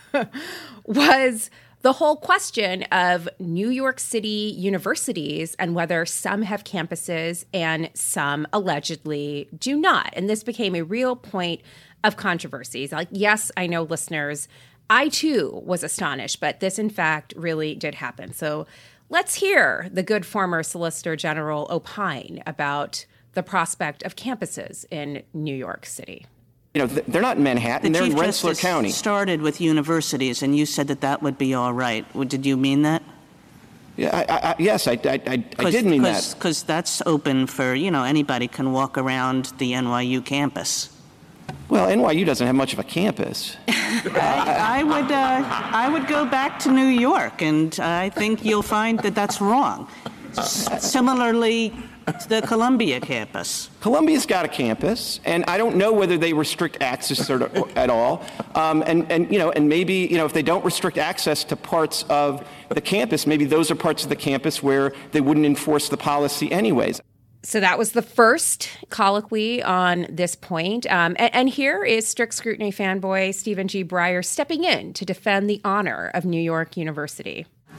was the whole question of New York City universities and whether some have campuses and some allegedly do not. And this became a real point of controversy. Like, yes, I know, listeners, I too was astonished, but this in fact really did happen. So let's hear the good former Solicitor General opine about the prospect of campuses in New York City. You know, they're not in Manhattan, the they're Chief in Rensselaer Justice County. Started with universities, and you said that that would be all right. Did you mean that? Yeah, I, I, yes, I, I, I did mean that. Because that's open for, you know, anybody can walk around the N Y U campus. Well, N Y U doesn't have much of a campus. I, I would, uh, I would go back to New York, and I think you'll find that that's wrong. S- similarly, the Columbia campus. Columbia's got a campus, and I don't know whether they restrict access at all. Um, and, and, you know, and maybe, you know, if they don't restrict access to parts of the campus, maybe those are parts of the campus where they wouldn't enforce the policy anyways. So that was the first colloquy on this point. Um, and, and here is strict scrutiny fanboy Stephen G. Breyer stepping in to defend the honor of New York University.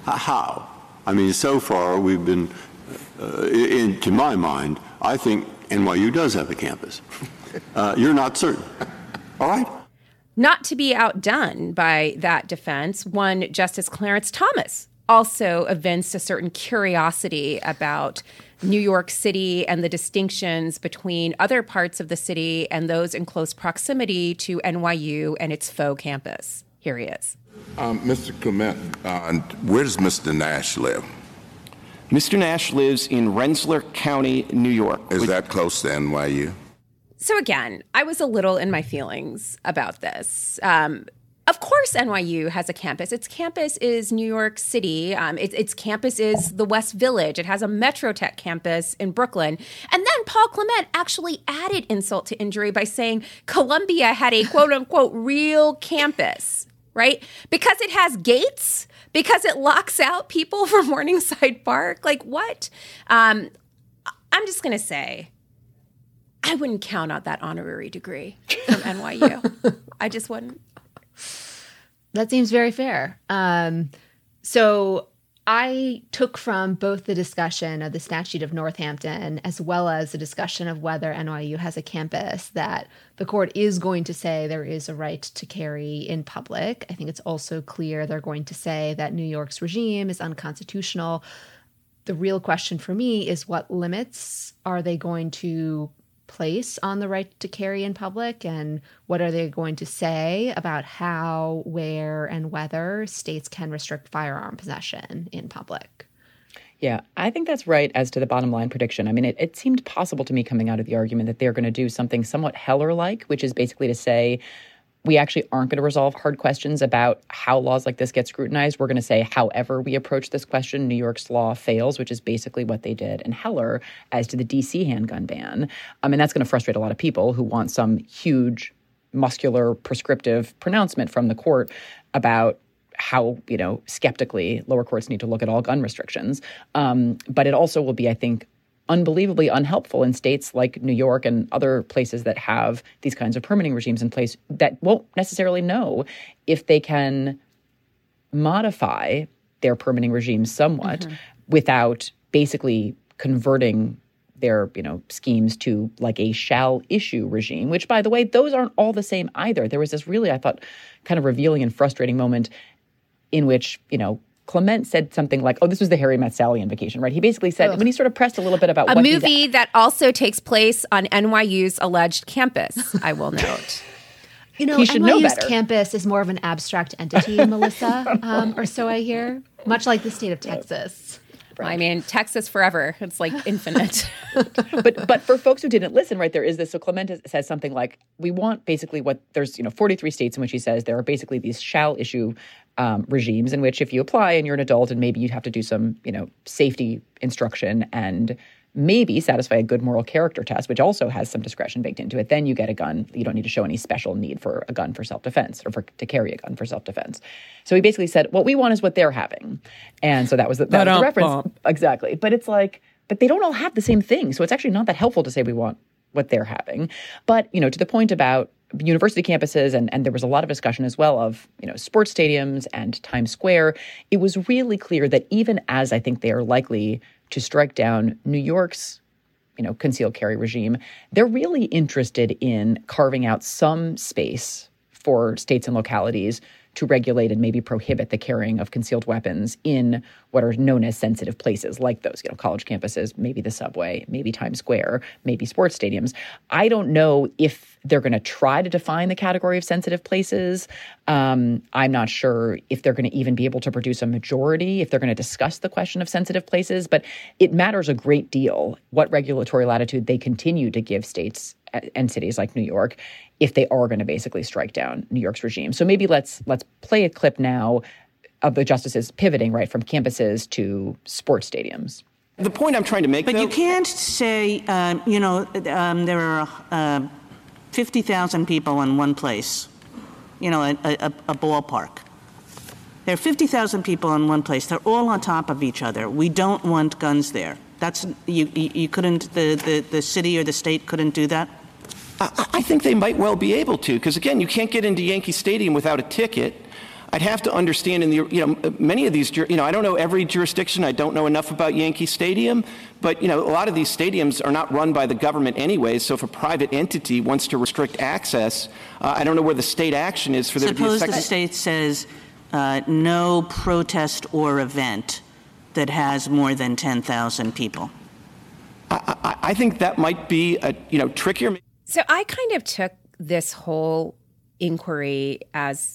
How? I mean, so far we've been, uh, in, to my mind, I think N Y U does have a campus. Uh, you're not certain. All right? Not to be outdone by that defense, one Justice Clarence Thomas also evinced a certain curiosity about New York City and the distinctions between other parts of the city and those in close proximity to N Y U and its faux campus. Here he is. Um, Mister Clement, uh, where does Mister Nash live? Mister Nash lives in Rensselaer County, New York. Is which- that close to N Y U? So again, I was a little in my feelings about this. Um, Of course, N Y U has a campus. Its campus is New York City. Um, it, its campus is the West Village. It has a MetroTech campus in Brooklyn. And then Paul Clement actually added insult to injury by saying Columbia had a quote unquote real campus, right? Because it has gates, because it locks out people from Morningside Park. Like what? Um, I'm just going to say, I wouldn't count out that honorary degree from N Y U. I just wouldn't. That seems very fair. Um, so I took from both the discussion of the statute of Northampton as well as the discussion of whether N Y U has a campus that the court is going to say there is a right to carry in public. I think it's also clear they're going to say that New York's regime is unconstitutional. The real question for me is what limits are they going to place on the right to carry in public, and what are they going to say about how, where, and whether states can restrict firearm possession in public? Yeah, I think that's right as to the bottom line prediction. I mean, it, it seemed possible to me coming out of the argument that they're going to do something somewhat Heller-like, which is basically to say, we actually aren't going to resolve hard questions about how laws like this get scrutinized. We're going to say, however we approach this question, New York's law fails, which is basically what they did in Heller as to the D C handgun ban. I mean, that's going to frustrate a lot of people who want some huge, muscular, prescriptive pronouncement from the court about how, you know, skeptically lower courts need to look at all gun restrictions. Um, but it also will be, I think, unbelievably unhelpful in states like New York and other places that have these kinds of permitting regimes in place that won't necessarily know if they can modify their permitting regime somewhat mm-hmm. without basically converting their, you know, schemes to like a shall issue regime, which, by the way, those aren't all the same either. There was this really, I thought, kind of revealing and frustrating moment in which, you know, Clement said something like, oh, this was the Harry Met Sally invocation, right? He basically said, Ugh. when he sort of pressed a little bit about a what movie that also takes place on N Y U's alleged campus, I will note. You know, he should N Y U's know better. Campus is more of an abstract entity, Melissa, um, or so I hear, much like the state of Texas. Right. I mean, Texas forever. It's like infinite. but but for folks who didn't listen, right, there is this. So Clement says something like, we want basically what there's, you know, forty-three states in which he says there are basically these shall issue um, regimes in which if you apply and you're an adult and maybe you'd have to do some, you know, safety instruction and maybe satisfy a good moral character test, which also has some discretion baked into it, then you get a gun. You don't need to show any special need for a gun for self-defense or for to carry a gun for self-defense. So he basically said, what we want is what they're having. And so that was the, that was the reference. Bump. Exactly. But it's like, but they don't all have the same thing. So it's actually not that helpful to say we want what they're having. But, you know, to the point about university campuses, and, and there was a lot of discussion as well of, you know, sports stadiums and Times Square, it was really clear that even as I think they are likely to strike down New York's, you know, concealed carry regime, they're really interested in carving out some space for states and localities to regulate and maybe prohibit the carrying of concealed weapons in what are known as sensitive places, like those, you know, college campuses, maybe the subway, maybe Times Square, maybe sports stadiums. I don't know if they're going to try to define the category of sensitive places. Um, I'm not sure if they're going to even be able to produce a majority, if they're going to discuss the question of sensitive places. But it matters a great deal what regulatory latitude they continue to give states and cities like New York if they are going to basically strike down New York's regime. So maybe let's let's play a clip now of the justices pivoting, right, from campuses to sports stadiums. The point I'm trying to make, But though, you can't say, uh, you know, um, there are uh, fifty thousand people in one place, you know, a, a, a ballpark. There are fifty thousand people in one place. They're all on top of each other. We don't want guns there. That's you, you, you couldn't, the, the, the city or the state couldn't do that? I, I think they might well be able to, because, again, you can't get into Yankee Stadium without a ticket. I'd have to understand in the, you know, many of these, you know, I don't know every jurisdiction. I don't know enough about Yankee Stadium, but, you know, a lot of these stadiums are not run by the government anyway. So if a private entity wants to restrict access, uh, I don't know where the state action is for there to be a Suppose second. the state says uh, no protest or event that has more than ten thousand people. I, I, I think that might be a, you know, trickier. So I kind of took this whole inquiry as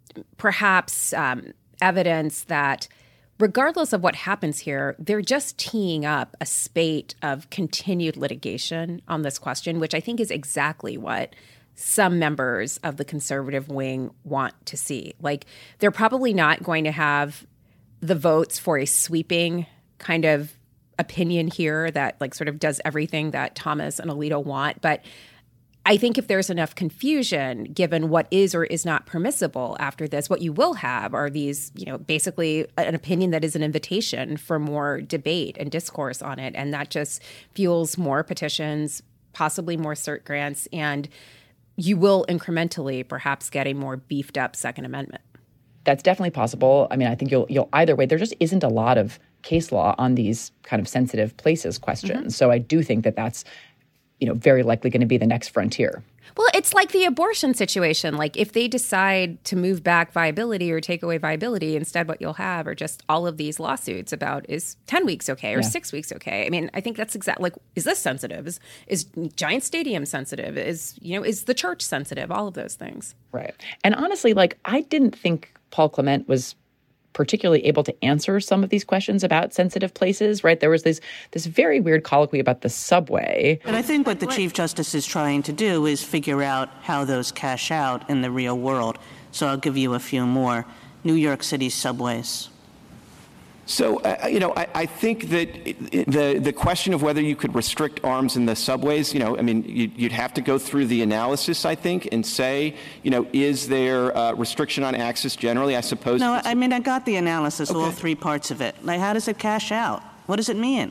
perhaps um, evidence that regardless of what happens here, they're just teeing up a spate of continued litigation on this question, which I think is exactly what some members of the conservative wing want to see. Like, they're probably not going to have the votes for a sweeping kind of opinion here that like sort of does everything that Thomas and Alito want. But I think if there's enough confusion, given what is or is not permissible after this, what you will have are these, you know, basically an opinion that is an invitation for more debate and discourse on it. And that just fuels more petitions, possibly more cert grants, and you will incrementally perhaps get a more beefed up Second Amendment. That's definitely possible. I mean, I think you'll you'll either way. There just isn't a lot of case law on these kind of sensitive places questions. Mm-hmm. So I do think that that's, you know, very likely going to be the next frontier. Well, it's like the abortion situation. Like if they decide to move back viability or take away viability, instead what you'll have are just all of these lawsuits about is ten weeks okay or yeah. six weeks okay. I mean, I think that's exactly like, is this sensitive? Is, is Giant Stadium sensitive? Is, you know, is the church sensitive? All of those things. Right. And honestly, like I didn't think Paul Clement was particularly able to answer some of these questions about sensitive places, right? There was this this very weird colloquy about the subway. But I think what the Chief Justice is trying to do is figure out how those cash out in the real world. So I'll give you a few more. New York City subways. So, uh, you know, I, I think that the the question of whether you could restrict arms in the subways, you know, I mean, you, you'd have to go through the analysis, I think, and say, you know, is there uh, restriction on access generally? I suppose. No, I mean, I got the analysis, okay. All three parts of it. Like, how does it cash out? What does it mean?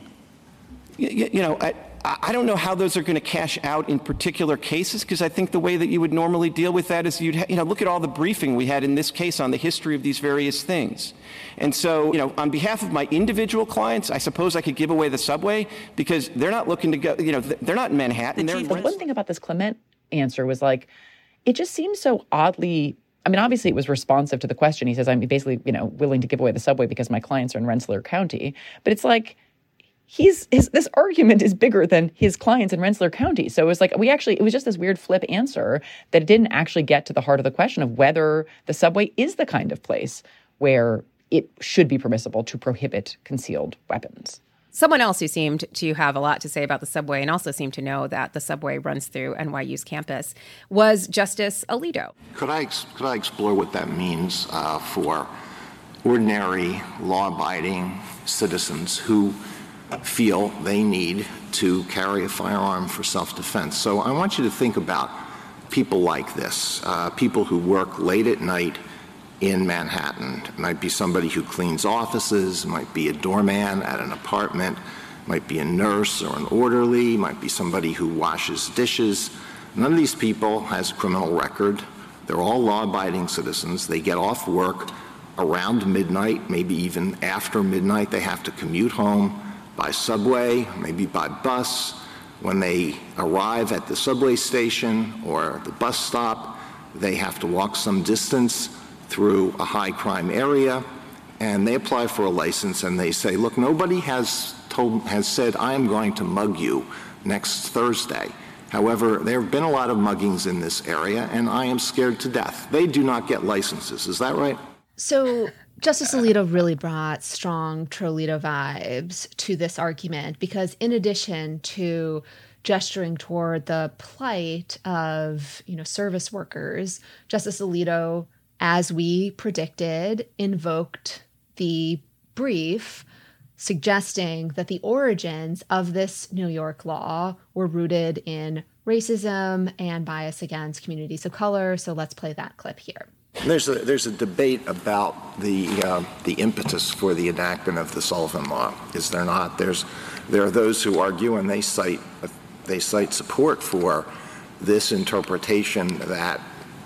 You, you know, I, I don't know how those are going to cash out in particular cases, because I think the way that you would normally deal with that is you'd, ha- you know, look at all the briefing we had in this case on the history of these various things. And so, you know, on behalf of my individual clients, I suppose I could give away the subway because they're not looking to go, you know, they're not in Manhattan. The, they're the one thing about this Clement answer was like, it just seems so oddly, I mean, obviously it was responsive to the question. He says, I'm basically, you know, willing to give away the subway because my clients are in Rensselaer County. But it's like, he's his, this argument is bigger than his clients in Rensselaer County. So it was like, we actually, it was just this weird flip answer that it didn't actually get to the heart of the question of whether the subway is the kind of place where it should be permissible to prohibit concealed weapons. Someone else who seemed to have a lot to say about the subway and also seemed to know that the subway runs through N Y U's campus was Justice Alito. Could I, could I explore what that means uh, for ordinary, law-abiding citizens who feel they need to carry a firearm for self-defense? So I want you to think about people like this, uh, people who work late at night in Manhattan. It might be somebody who cleans offices, might be a doorman at an apartment, might be a nurse or an orderly, might be somebody who washes dishes. None of these people has a criminal record. They're all law-abiding citizens. They get off work around midnight, maybe even after midnight. They have to commute home by subway, maybe by bus. When they arrive at the subway station or the bus stop, they have to walk some distance through a high crime area, and they apply for a license and they say, look, nobody has told, has said I am going to mug you next Thursday. However, there have been a lot of muggings in this area and I am scared to death. They do not get licenses. Is that right? So Justice Alito really brought strong Trolito vibes to this argument because in addition to gesturing toward the plight of, you know, service workers, Justice Alito, as we predicted, invoked the brief suggesting that the origins of this New York law were rooted in racism and bias against communities of color. So let's play that clip here. There's a, there's a debate about the uh, the impetus for the enactment of the Sullivan Law. Is there not? There's there are those who argue and they cite they cite support for this interpretation that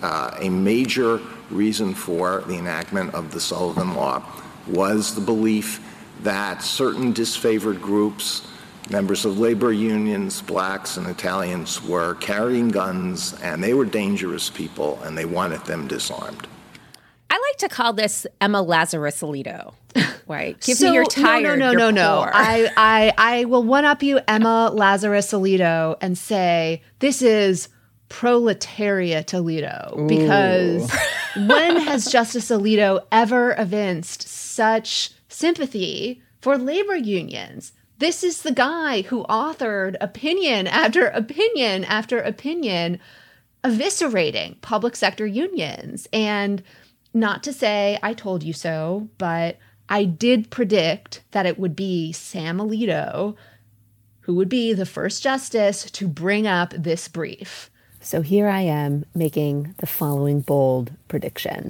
uh, a major reason for the enactment of the Sullivan Law was the belief that certain disfavored groups, members of labor unions, blacks and Italians, were carrying guns, and they were dangerous people, and they wanted them disarmed. I like to call this Emma Lazarus Alito. Right? Give so, me your tired, No, no, no, your no, no. poor. I, I, I will one up you, Emma Lazarus Alito, and say this is proletariat Alito, because when has Justice Alito ever evinced such sympathy for labor unions? This is the guy who authored opinion after opinion after opinion eviscerating public sector unions. And not to say I told you so, but I did predict that it would be Sam Alito who would be the first justice to bring up this brief. So here I am making the following bold prediction.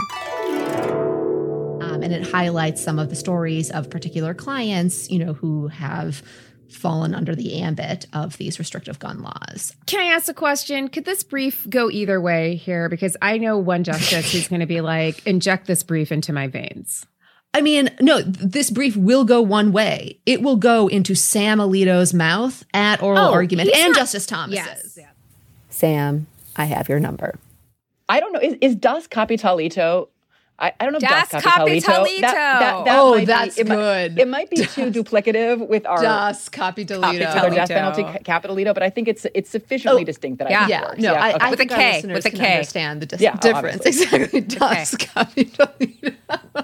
Um, and it highlights some of the stories of particular clients, you know, who have fallen under the ambit of these restrictive gun laws. Can I ask a question? Could this brief go either way here? Because I know one justice who's going to be like, inject this brief into my veins. I mean, no, this brief will go one way. It will go into Sam Alito's mouth at oral Oh, argument he's and not- Justice Thomas's. Yes. Sam, I have your number. I don't know. Is, is Das Capitalito? I, I don't know if Das, Das Capitalito. Capitalito. That, that, that Oh, might that's be, it good. Might, it might be too duplicative with our Das Capitalito. with our death penalty ca- Capitalito, but I think it's it's sufficiently Oh, distinct that I yeah. think Yeah, it works. no, I, okay. I With think a our K, listeners with a can K. understand the dis- Yeah, oh, difference. Exactly. Das Capitalito.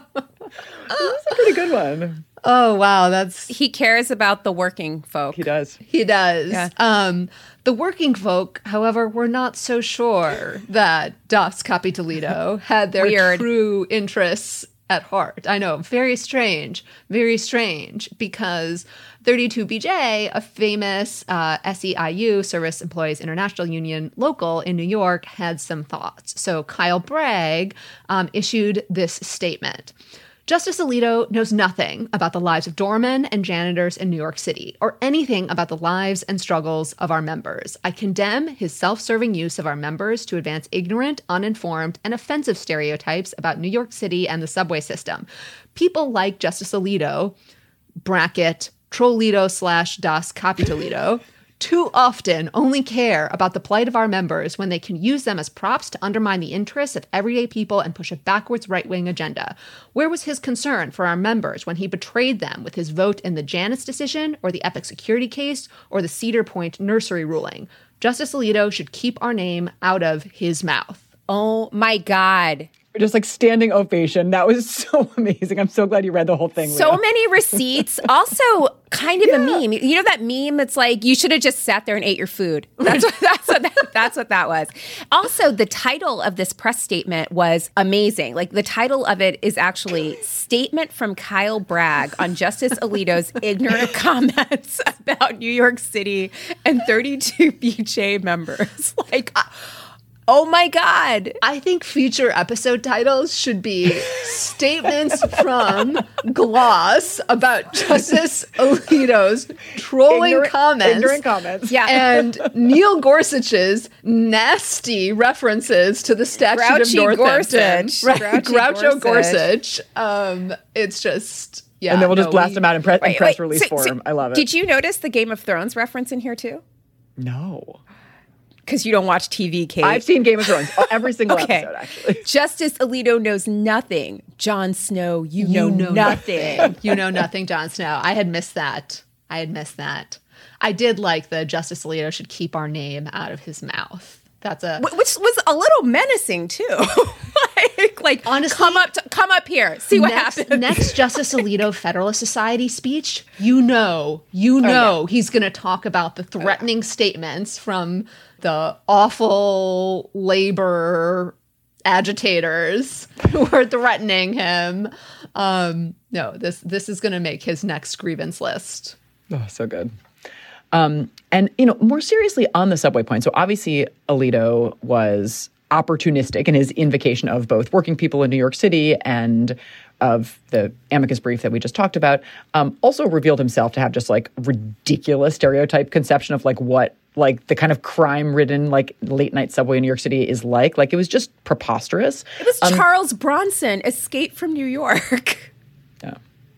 That's a pretty good one. Oh, wow. That's He cares about the working folk. He does. He does. Yeah. Um, the working folk, however, were not so sure that Das Capitalito had their Weird. true interests at heart. I know, very strange, very strange, because thirty-two B J, a famous uh, S E I U, Service Employees International Union local in New York, had some thoughts. So Kyle Bragg um, issued this statement. Justice Alito knows nothing about the lives of doormen and janitors in New York City, or anything about the lives and struggles of our members. I condemn his self-serving use of our members to advance ignorant, uninformed, and offensive stereotypes about New York City and the subway system. People like Justice Alito, bracket, Trollito slash Das Capitalito, too often only care about the plight of our members when they can use them as props to undermine the interests of everyday people and push a backwards right-wing agenda. Where was his concern for our members when he betrayed them with his vote in the Janus decision, or the Epic security case, or the Cedar Point nursery ruling? Justice Alito should keep our name out of his mouth. Oh my God. Just like standing ovation. That was so amazing. I'm so glad you read the whole thing. So Leah. many receipts. Also, kind of yeah. a meme. You know that meme that's like, you should have just sat there and ate your food. That's what, that's, what that, that's what that was. Also, the title of this press statement was amazing. Like, the title of it is actually Statement from Kyle Bragg on Justice Alito's ignorant comments about New York City and thirty-two B J members. Like, oh my God. I think future episode titles should be statements from Gloss about Justice Alito's trolling Ignorant, comments. Ignorant comments. Yeah. And Neil Gorsuch's nasty references to the statute Grouchy of Northampton. Gorsuch. Right, Grouchy Groucho Gorsuch. Gorsuch. Um, it's just, yeah. And then we'll just no, blast we- them out in, pre- in Wait, press wait, release so- form. so I love it. Did you notice the Game of Thrones reference in here too? No. Because you don't watch T V, Kate. I've seen Game of Thrones. Every single Okay. episode, actually. Justice Alito knows nothing. Jon Snow, you, You know, know nothing. nothing. You know nothing, Jon Snow. I had missed that. I had missed that. I did like the Justice Alito should keep our name out of his mouth. That's a Wh- Which was a little menacing too. like, like Honestly, come up, to, come up here, see what next, happens. next Justice Alito Federalist Society speech, you know, you know he's going to talk about the threatening statements from the awful labor agitators who are threatening him. Um, no, this this is going to make his next grievance list. Oh, so good. Um, and, you know, more seriously on the subway point. So obviously Alito was opportunistic in his invocation of both working people in New York City and of the amicus brief that we just talked about. Um, also revealed himself to have just like ridiculous stereotype conception of like what like the kind of crime-ridden, like late night subway in New York City is like. Like it was just preposterous. It was Um, Charles Bronson, Escape from New York. Yeah.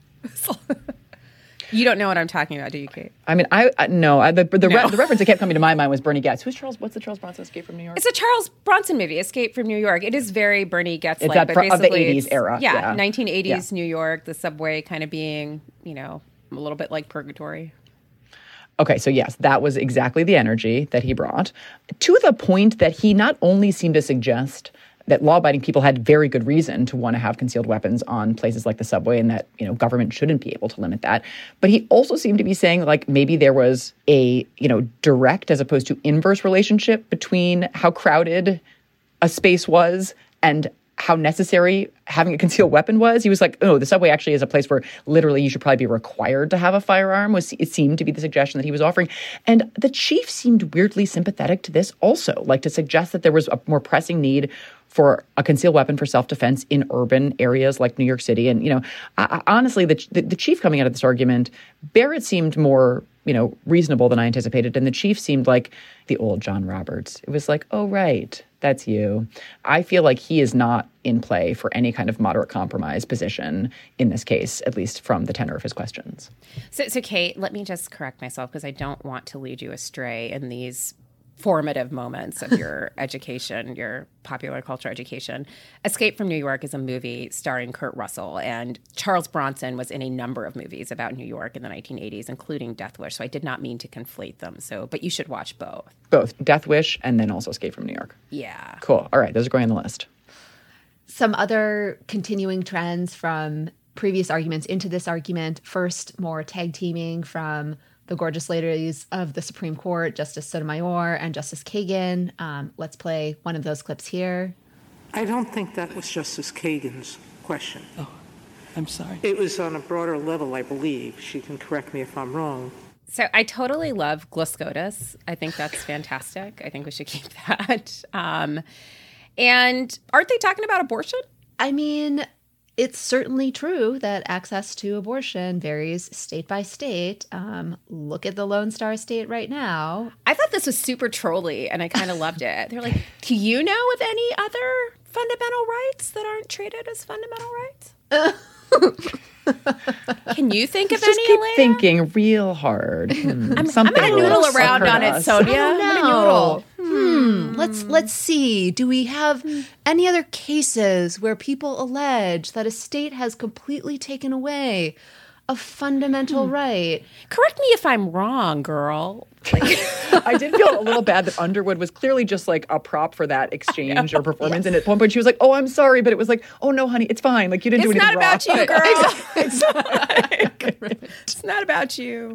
You don't know what I'm talking about, do you, Kate? I mean, I, I no, I, the the, No. re- the reference that kept coming to my mind was Bernie Getz. Who's Charles? What's the Charles Bronson Escape from New York? It's a Charles Bronson movie, Escape from New York. It is very Bernie Getz like, It's that but fr- of the basically eighties it's- era, Yeah, yeah. nineteen eighties Yeah. New York, the subway kind of being, you know, a little bit like purgatory. Okay, so yes, that was exactly the energy that he brought, to the point that he not only seemed to suggest that law-abiding people had very good reason to want to have concealed weapons on places like the subway, and that, you know, government shouldn't be able to limit that. But he also seemed to be saying, like, maybe there was a, you know, direct as opposed to inverse relationship between how crowded a space was and how necessary having a concealed weapon was. He was like, oh, the subway actually is a place where literally you should probably be required to have a firearm, was it seemed to be the suggestion that he was offering. And the chief seemed weirdly sympathetic to this also, like to suggest that there was a more pressing need for a concealed weapon for self-defense in urban areas like New York City. And, you know, I, I, honestly, the, the the chief coming out of this argument, Barrett seemed more, you know, reasonable than I anticipated. And the chief seemed like the old John Roberts. It was like, oh, right, that's you. I feel like he is not in play for any kind of moderate compromise position in this case, at least from the tenor of his questions. So, so Kate, let me just correct myself because I don't want to lead you astray in these formative moments of your education, your popular culture education. Escape from New York is a movie starring Kurt Russell, and Charles Bronson was in a number of movies about New York in the nineteen eighties, including Death Wish. So I did not mean to conflate them. So, but you should watch both. Both Death Wish and then also Escape from New York. Yeah. Cool. All right. Those are going on the list. Some other continuing trends from previous arguments into this argument. First, more tag teaming from the gorgeous ladies of the Supreme Court, Justice Sotomayor and Justice Kagan. Um, let's play one of those clips here. I don't think that was Justice Kagan's question. Oh, I'm sorry. It was on a broader level, I believe. She can correct me if I'm wrong. So I totally love Glasgotis. I think that's fantastic. I think we should keep that. Um, and aren't they talking about abortion? I mean, it's certainly true that access to abortion varies state by state. Um, look at the Lone Star State right now. I thought this was super trolly, and I kind of loved it. They're like, do you know of any other fundamental rights that aren't treated as fundamental rights? Can you think of Just any, keep Elena? thinking real hard. Hmm, I'm, I'm something going to will noodle occur around to on it, us. Sonia. I I'm don't going to know. noodle. Hmm. Let's let's see. Do we have any other cases where people allege that a state has completely taken away a fundamental Hmm. right? Correct me if I'm wrong, girl. I did feel a little bad that Underwood was clearly just like a prop for that exchange or performance. Yes. And at one point she was like, oh, I'm sorry. But it was like, oh, no, honey, it's fine. Like, you didn't It's do anything wrong. not about you, girl. Exactly. It's not about you.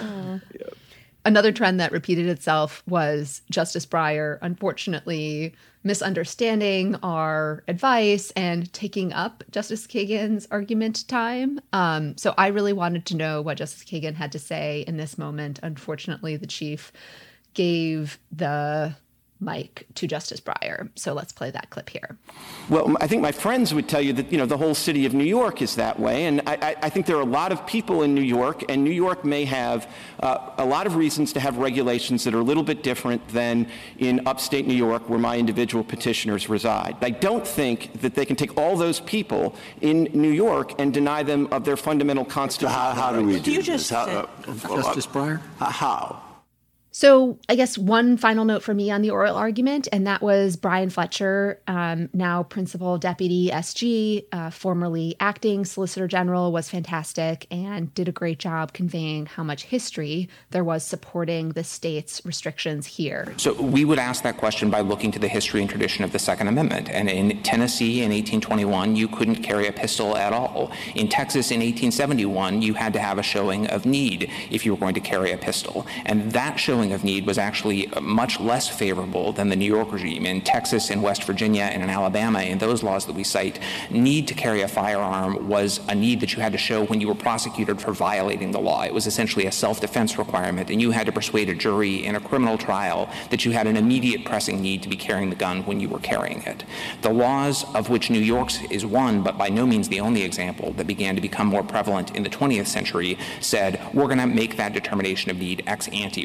Another trend that repeated itself was Justice Breyer, unfortunately, misunderstanding our advice and taking up Justice Kagan's argument time. Um, so I really wanted to know what Justice Kagan had to say in this moment. Unfortunately, the chief gave the mic to Justice Breyer. So let's play that clip here. Well, I think my friends would tell you that, you know, the whole city of New York is that way. And I, I, I think there are a lot of people in New York, and New York may have uh, a lot of reasons to have regulations that are a little bit different than in upstate New York, where my individual petitioners reside. I don't think that they can take all those people in New York and deny them of their fundamental constitutional How, how do we rights. do you this? just How, said- uh, Justice Breyer? How? So I guess one final note for me on the oral argument, and that was Brian Fletcher, um, now Principal Deputy S G, uh, formerly acting Solicitor General, was fantastic and did a great job conveying how much history there was supporting the state's restrictions here. So we would ask that question by looking to the history and tradition of the Second Amendment. And in Tennessee in eighteen twenty-one, you couldn't carry a pistol at all. In Texas in eighteen seventy-one, you had to have a showing of need if you were going to carry a pistol. And that showing of need was actually much less favorable than the New York regime. In Texas, in West Virginia, and in Alabama, in those laws that we cite, need to carry a firearm was a need that you had to show when you were prosecuted for violating the law. It was essentially a self-defense requirement, and you had to persuade a jury in a criminal trial that you had an immediate pressing need to be carrying the gun when you were carrying it. The laws, of which New York's is one, but by no means the only example, that began to become more prevalent in the twentieth century, said, we're going to make that determination of need ex ante. We're going to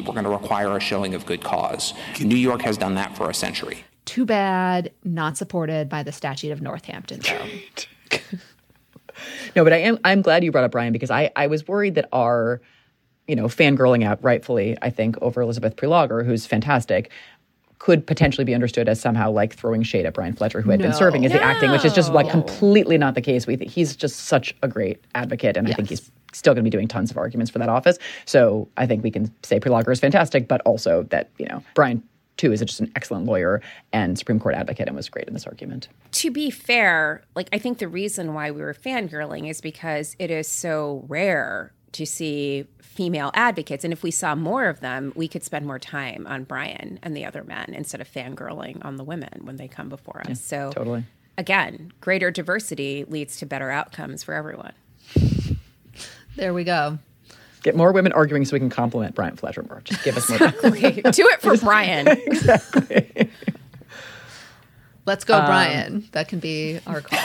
require a showing of good cause. New York has done that for a century. Too bad not supported by the Statute of Northampton, though. No, but I am I'm glad you brought up Brian, because I, I was worried that our, you know, fangirling out rightfully, I think, over Elizabeth Prelogar, who's fantastic, could potentially be understood as somehow like throwing shade at Brian Fletcher, who had No. been serving as the acting, which is just like No. completely not the case. We he's just such a great advocate, and I think he's still going to be doing tons of arguments for that office. So I think we can say Prelogar is fantastic, but also that, you know, Brian too is just an excellent lawyer and Supreme Court advocate and was great in this argument. To be fair, like I think the reason why we were fangirling is because it is so rare to see female advocates. And if we saw more of them, we could spend more time on Brian and the other men instead of fangirling on the women when they come before us. Yeah, so totally. Again, greater diversity leads to better outcomes for everyone. There we go. Get more women arguing so we can compliment Brian Fletcher more. Just give us more. Exactly. Do it for Brian. Exactly. Let's go, Um, Brian. That can be our call.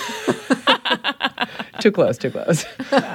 Too close, too close.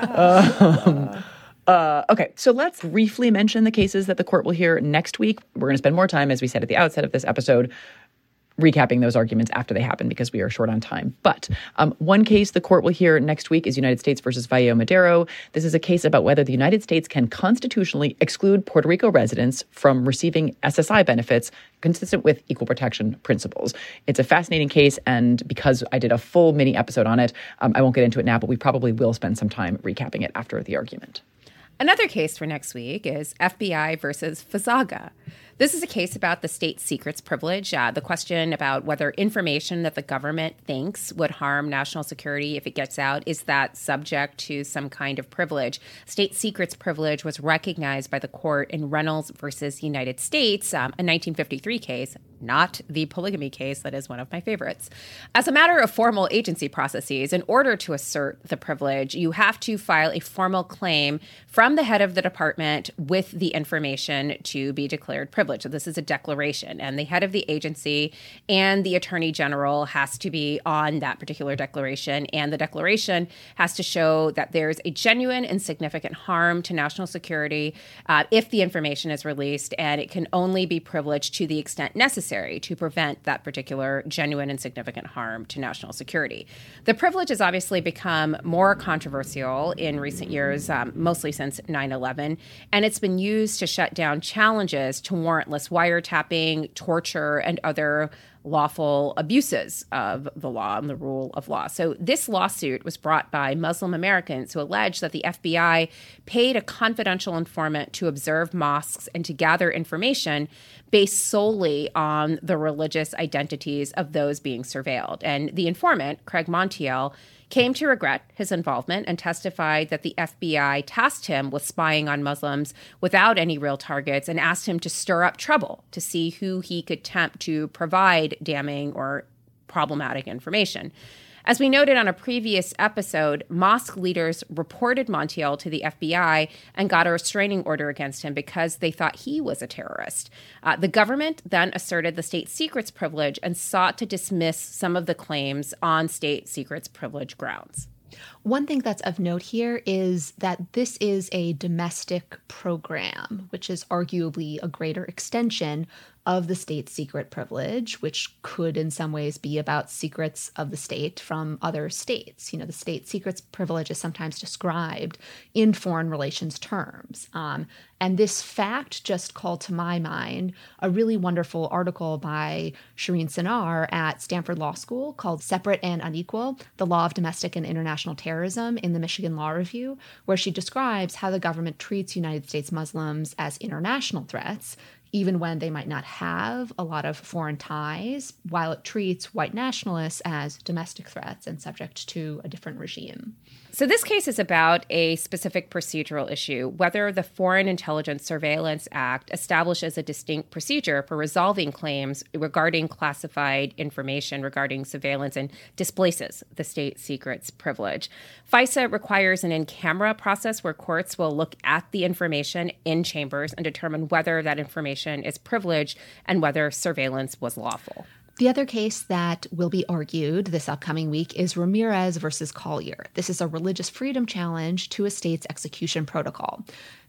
um, uh, okay, so let's briefly mention the cases that the court will hear next week. We're going to spend more time, as we said at the outset of this episode, recapping those arguments after they happen because we are short on time. But um, one case the court will hear next week is United States versus Valle Madero. This is a case about whether the United States can constitutionally exclude Puerto Rico residents from receiving S S I benefits consistent with equal protection principles. It's a fascinating case, and because I did a full mini episode on it, um, I won't get into it now, but we probably will spend some time recapping it after the argument. Another case for next week is F B I versus Fazaga. This is a case about the state secrets privilege, uh, the question about whether information that the government thinks would harm national security if it gets out, is that subject to some kind of privilege? State secrets privilege was recognized by the court in Reynolds versus United States, um, a nineteen fifty-three case, not the polygamy case that is one of my favorites. As a matter of formal agency processes, in order to assert the privilege, you have to file a formal claim from the head of the department with the information to be declared privileged. So this is a declaration, and the head of the agency and the attorney general has to be on that particular declaration, and the declaration has to show that there's a genuine and significant harm to national security uh, if the information is released, and it can only be privileged to the extent necessary to prevent that particular genuine and significant harm to national security. The privilege has obviously become more controversial in recent years, um, mostly since nine eleven, and it's been used to shut down challenges to warrantless wiretapping, torture, and other lawful abuses of the law and the rule of law. So this lawsuit was brought by Muslim Americans who allege that the F B I paid a confidential informant to observe mosques and to gather information based solely on the religious identities of those being surveilled. And the informant, Craig Montiel, came to regret his involvement and testified that the F B I tasked him with spying on Muslims without any real targets and asked him to stir up trouble to see who he could tempt to provide damning or problematic information. As we noted on a previous episode, mosque leaders reported Montiel to the F B I and got a restraining order against him because they thought he was a terrorist. Uh, the government then asserted the state secrets privilege and sought to dismiss some of the claims on state secrets privilege grounds. One thing that's of note here is that this is a domestic program, which is arguably a greater extension of the state secret privilege, which could in some ways be about secrets of the state from other states. You know, the state secrets privilege is sometimes described in foreign relations terms. Um, and this fact just called to my mind a really wonderful article by Shireen Sinar at Stanford Law School called Separate and Unequal, The Law of Domestic and International Terrorism in the Michigan Law Review, where she describes how the government treats United States Muslims as international threats, even when they might not have a lot of foreign ties, while it treats white nationalists as domestic threats and subject to a different regime. So this case is about a specific procedural issue, whether the Foreign Intelligence Surveillance Act establishes a distinct procedure for resolving claims regarding classified information regarding surveillance and displaces the state secrets privilege. FISA requires an in-camera process where courts will look at the information in chambers and determine whether that information is privileged and whether surveillance was lawful. The other case that will be argued this upcoming week is Ramirez versus Collier. This is a religious freedom challenge to a state's execution protocol.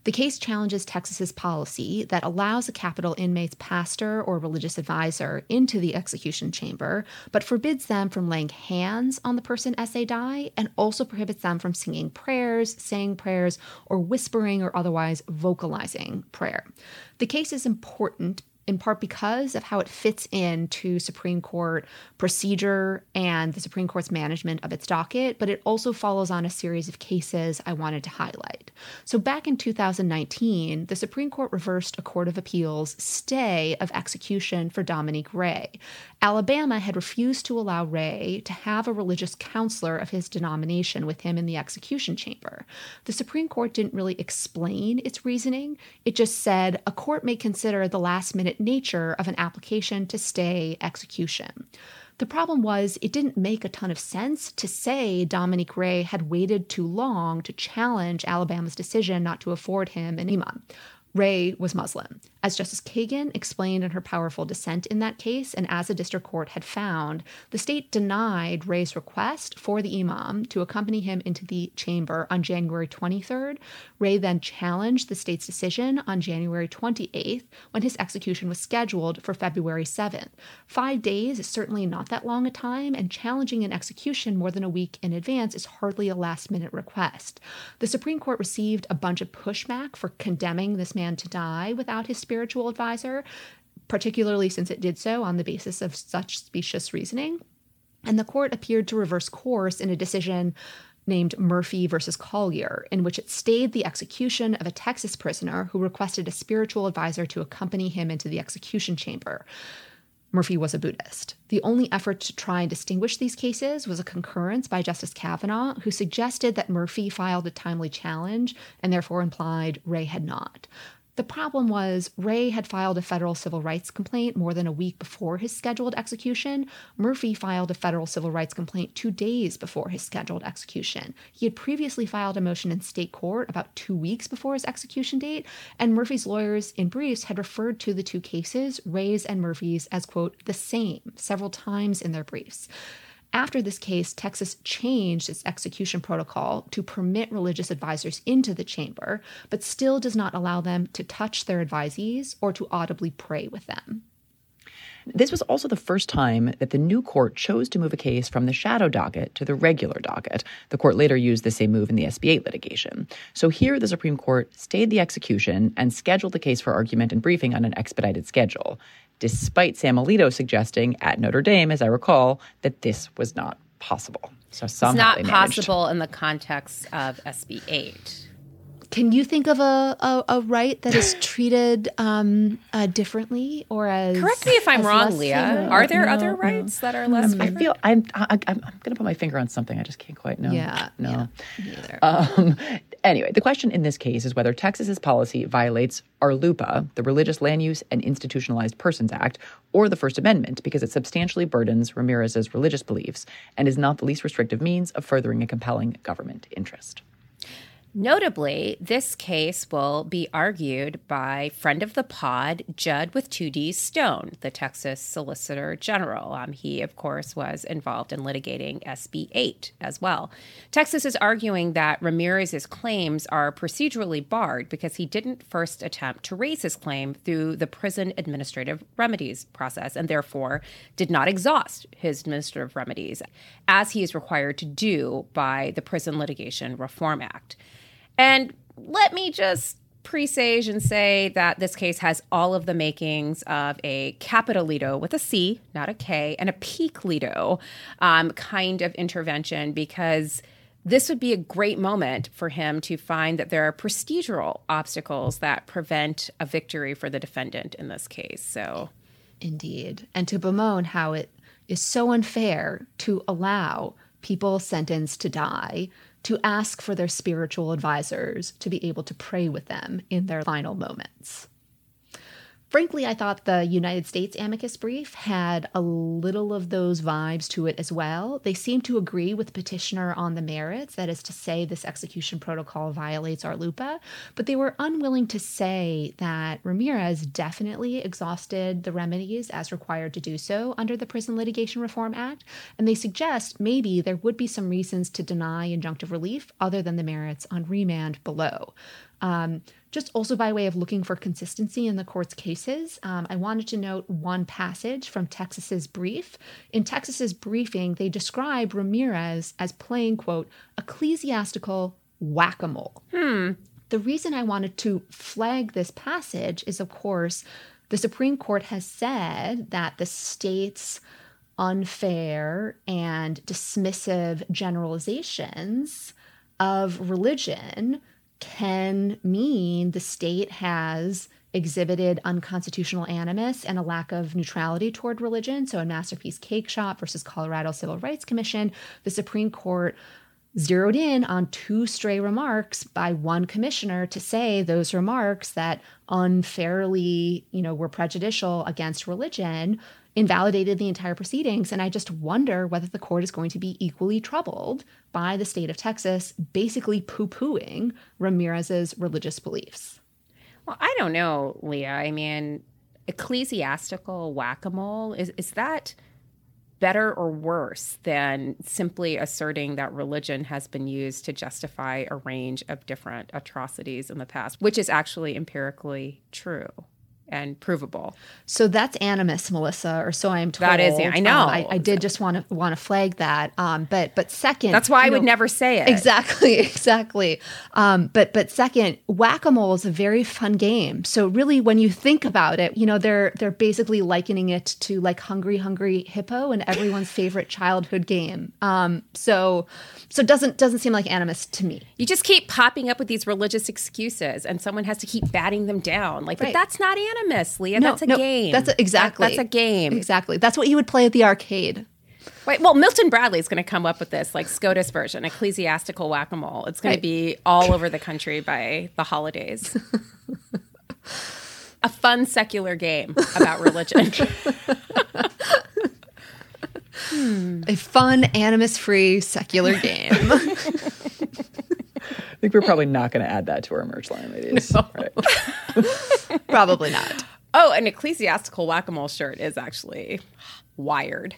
The case challenges Texas's policy that allows a Capitol inmate's pastor or religious advisor into the execution chamber, but forbids them from laying hands on the person as they die, and also prohibits them from singing prayers, saying prayers, or whispering or otherwise vocalizing prayer. The case is important in part because of how it fits into Supreme Court procedure and the Supreme Court's management of its docket, but it also follows on a series of cases I wanted to highlight. So back in two thousand nineteen, the Supreme Court reversed a Court of Appeals stay of execution for Dominique Ray. Alabama had refused to allow Ray to have a religious counselor of his denomination with him in the execution chamber. The Supreme Court didn't really explain its reasoning. It just said a court may consider the last-minute nature of an application to stay execution. The problem was it didn't make a ton of sense to say Dominique Ray had waited too long to challenge Alabama's decision not to afford him an imam. Ray was Muslim. As Justice Kagan explained in her powerful dissent in that case, and as the district court had found, the state denied Ray's request for the imam to accompany him into the chamber on January twenty-third. Ray then challenged the state's decision on January twenty-eighth, when his execution was scheduled for February seventh. Five days is certainly not that long a time, and challenging an execution more than a week in advance is hardly a last-minute request. The Supreme Court received a bunch of pushback for condemning this man to die without his spiritual advisor, particularly since it did so on the basis of such specious reasoning. And the court appeared to reverse course in a decision named Murphy versus Collier, in which it stayed the execution of a Texas prisoner who requested a spiritual advisor to accompany him into the execution chamber. Murphy was a Buddhist. The only effort to try and distinguish these cases was a concurrence by Justice Kavanaugh, who suggested that Murphy filed a timely challenge and therefore implied Ray had not. The problem was Ray had filed a federal civil rights complaint more than a week before his scheduled execution. Murphy filed a federal civil rights complaint two days before his scheduled execution. He had previously filed a motion in state court about two weeks before his execution date, and Murphy's lawyers in briefs had referred to the two cases, Ray's and Murphy's, as, quote, the same several times in their briefs. After this case, Texas changed its execution protocol to permit religious advisors into the chamber, but still does not allow them to touch their advisees or to audibly pray with them. This was also the first time that the new court chose to move a case from the shadow docket to the regular docket. The court later used the same move in the S B eight litigation. So here, the Supreme Court stayed the execution and scheduled the case for argument and briefing on an expedited schedule, despite Sam Alito suggesting at Notre Dame, as I recall, that this was not possible. So somehow it's not possible in the context of S B eight. Can you think of a, a, a right that is treated um, uh, differently or as... Correct me if I'm wrong, Leah. Favorable? Are there no, other no. rights that are less I feel I'm I, I'm, I'm going to put my finger on something. I just can't quite know. Yeah, no. Yeah, neither. Um, anyway, the question in this case is whether Texas's policy violates ARLUPA, the Religious Land Use and Institutionalized Persons Act, or the First Amendment, because it substantially burdens Ramirez's religious beliefs and is not the least restrictive means of furthering a compelling government interest. Notably, this case will be argued by friend of the pod, Judd with two D's Stone, the Texas Solicitor General. Um, he, of course, was involved in litigating S B eight as well. Texas is arguing that Ramirez's claims are procedurally barred because he didn't first attempt to raise his claim through the prison administrative remedies process and therefore did not exhaust his administrative remedies, as he is required to do by the Prison Litigation Reform Act. And let me just presage and say that this case has all of the makings of a Capitolito with a C, not a K, and a Peaklito um, kind of intervention, because this would be a great moment for him to find that there are procedural obstacles that prevent a victory for the defendant in this case. So, indeed. And to bemoan how it is so unfair to allow people sentenced to die to ask for their spiritual advisors to be able to pray with them in their final moments. Frankly, I thought the United States amicus brief had a little of those vibes to it as well. They seem to agree with the petitioner on the merits, that is to say this execution protocol violates ARLUPA, but they were unwilling to say that Ramirez definitely exhausted the remedies as required to do so under the Prison Litigation Reform Act, and they suggest maybe there would be some reasons to deny injunctive relief other than the merits on remand below. Um, just also by way of looking for consistency in the court's cases, um, I wanted to note one passage from Texas's brief. In Texas's briefing, they describe Ramirez as playing, quote, ecclesiastical whack-a-mole. Hmm. The reason I wanted to flag this passage is, of course, the Supreme Court has said that the state's unfair and dismissive generalizations of religion can mean the state has exhibited unconstitutional animus and a lack of neutrality toward religion. So in Masterpiece Cake Shop versus Colorado Civil Rights Commission, the Supreme Court zeroed in on two stray remarks by one commissioner to say those remarks that unfairly, you know, were prejudicial against religion invalidated the entire proceedings. And I just wonder whether the court is going to be equally troubled by the state of Texas basically poo-pooing Ramirez's religious beliefs. Well, I don't know, Leah. I mean, ecclesiastical whack-a-mole, is, is that better or worse than simply asserting that religion has been used to justify a range of different atrocities in the past, which is actually empirically true and provable? So that's animus, Melissa, or so I am told. That is, I know. Um, I, I did just want to want to flag that. Um, but but second, that's why I know, would never say it. Exactly, exactly. Um, but but second, whack-a-mole is a very fun game. So really, when you think about it, you know, they're they're basically likening it to like Hungry Hungry Hippo and everyone's favorite childhood game. Um, so so doesn't doesn't seem like animus to me. You just keep popping up with these religious excuses, and someone has to keep batting them down. Like, Right. but that's not animus. Miss Leah, No, that's a no, game. That's a, exactly. That, that's a game. Exactly. That's what you would play at the arcade. Wait, well, Milton Bradley is going to come up with this, like SCOTUS version, ecclesiastical whack-a-mole. It's going Right. to be all over the country by the holidays. A fun secular game about religion. hmm. A fun, animus-free secular game. I think we're probably not going to add that to our merch line, ladies. No. Right. Probably not. Oh, an ecclesiastical whack-a-mole shirt is actually wired.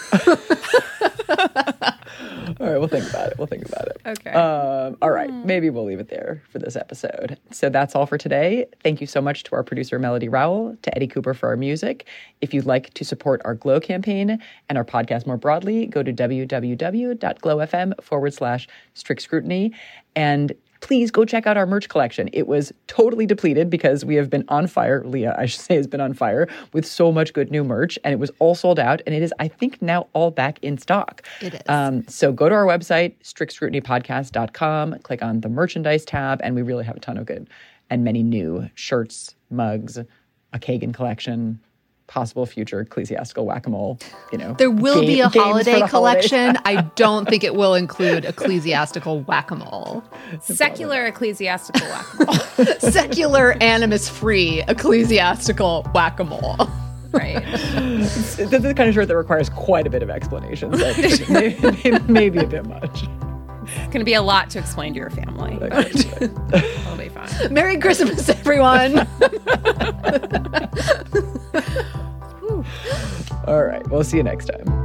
All right, we'll think about it. We'll think about it. Okay. Um, all right, maybe we'll leave it there for this episode. So that's all for today. Thank you so much to our producer, Melody Rowell, to Eddie Cooper for our music. If you'd like to support our GLOW campaign and our podcast more broadly, go to www.glowfm forward slash strict scrutiny. And please go check out our merch collection. It was totally depleted because we have been on fire. Leah, I should say, has been on fire with so much good new merch. And it was all sold out. And it is, I think, now all back in stock. It is. Um, so go to our website, strict scrutiny podcast dot com, click on the merchandise tab, and we really have a ton of good and many new shirts, mugs, a Kagan collection, possible future ecclesiastical whack-a-mole, you know. There will game- be a games for holiday the holidays. collection. I don't think it will include ecclesiastical whack-a-mole. Secular ecclesiastical whack-a-mole. Secular, animus-free ecclesiastical whack-a-mole. Right. This is the kind of shirt that requires quite a bit of explanation. So maybe, maybe a bit much. It's going to be a lot to explain to your family. It'll be fine. Merry Christmas, everyone. All right. We'll see you next time.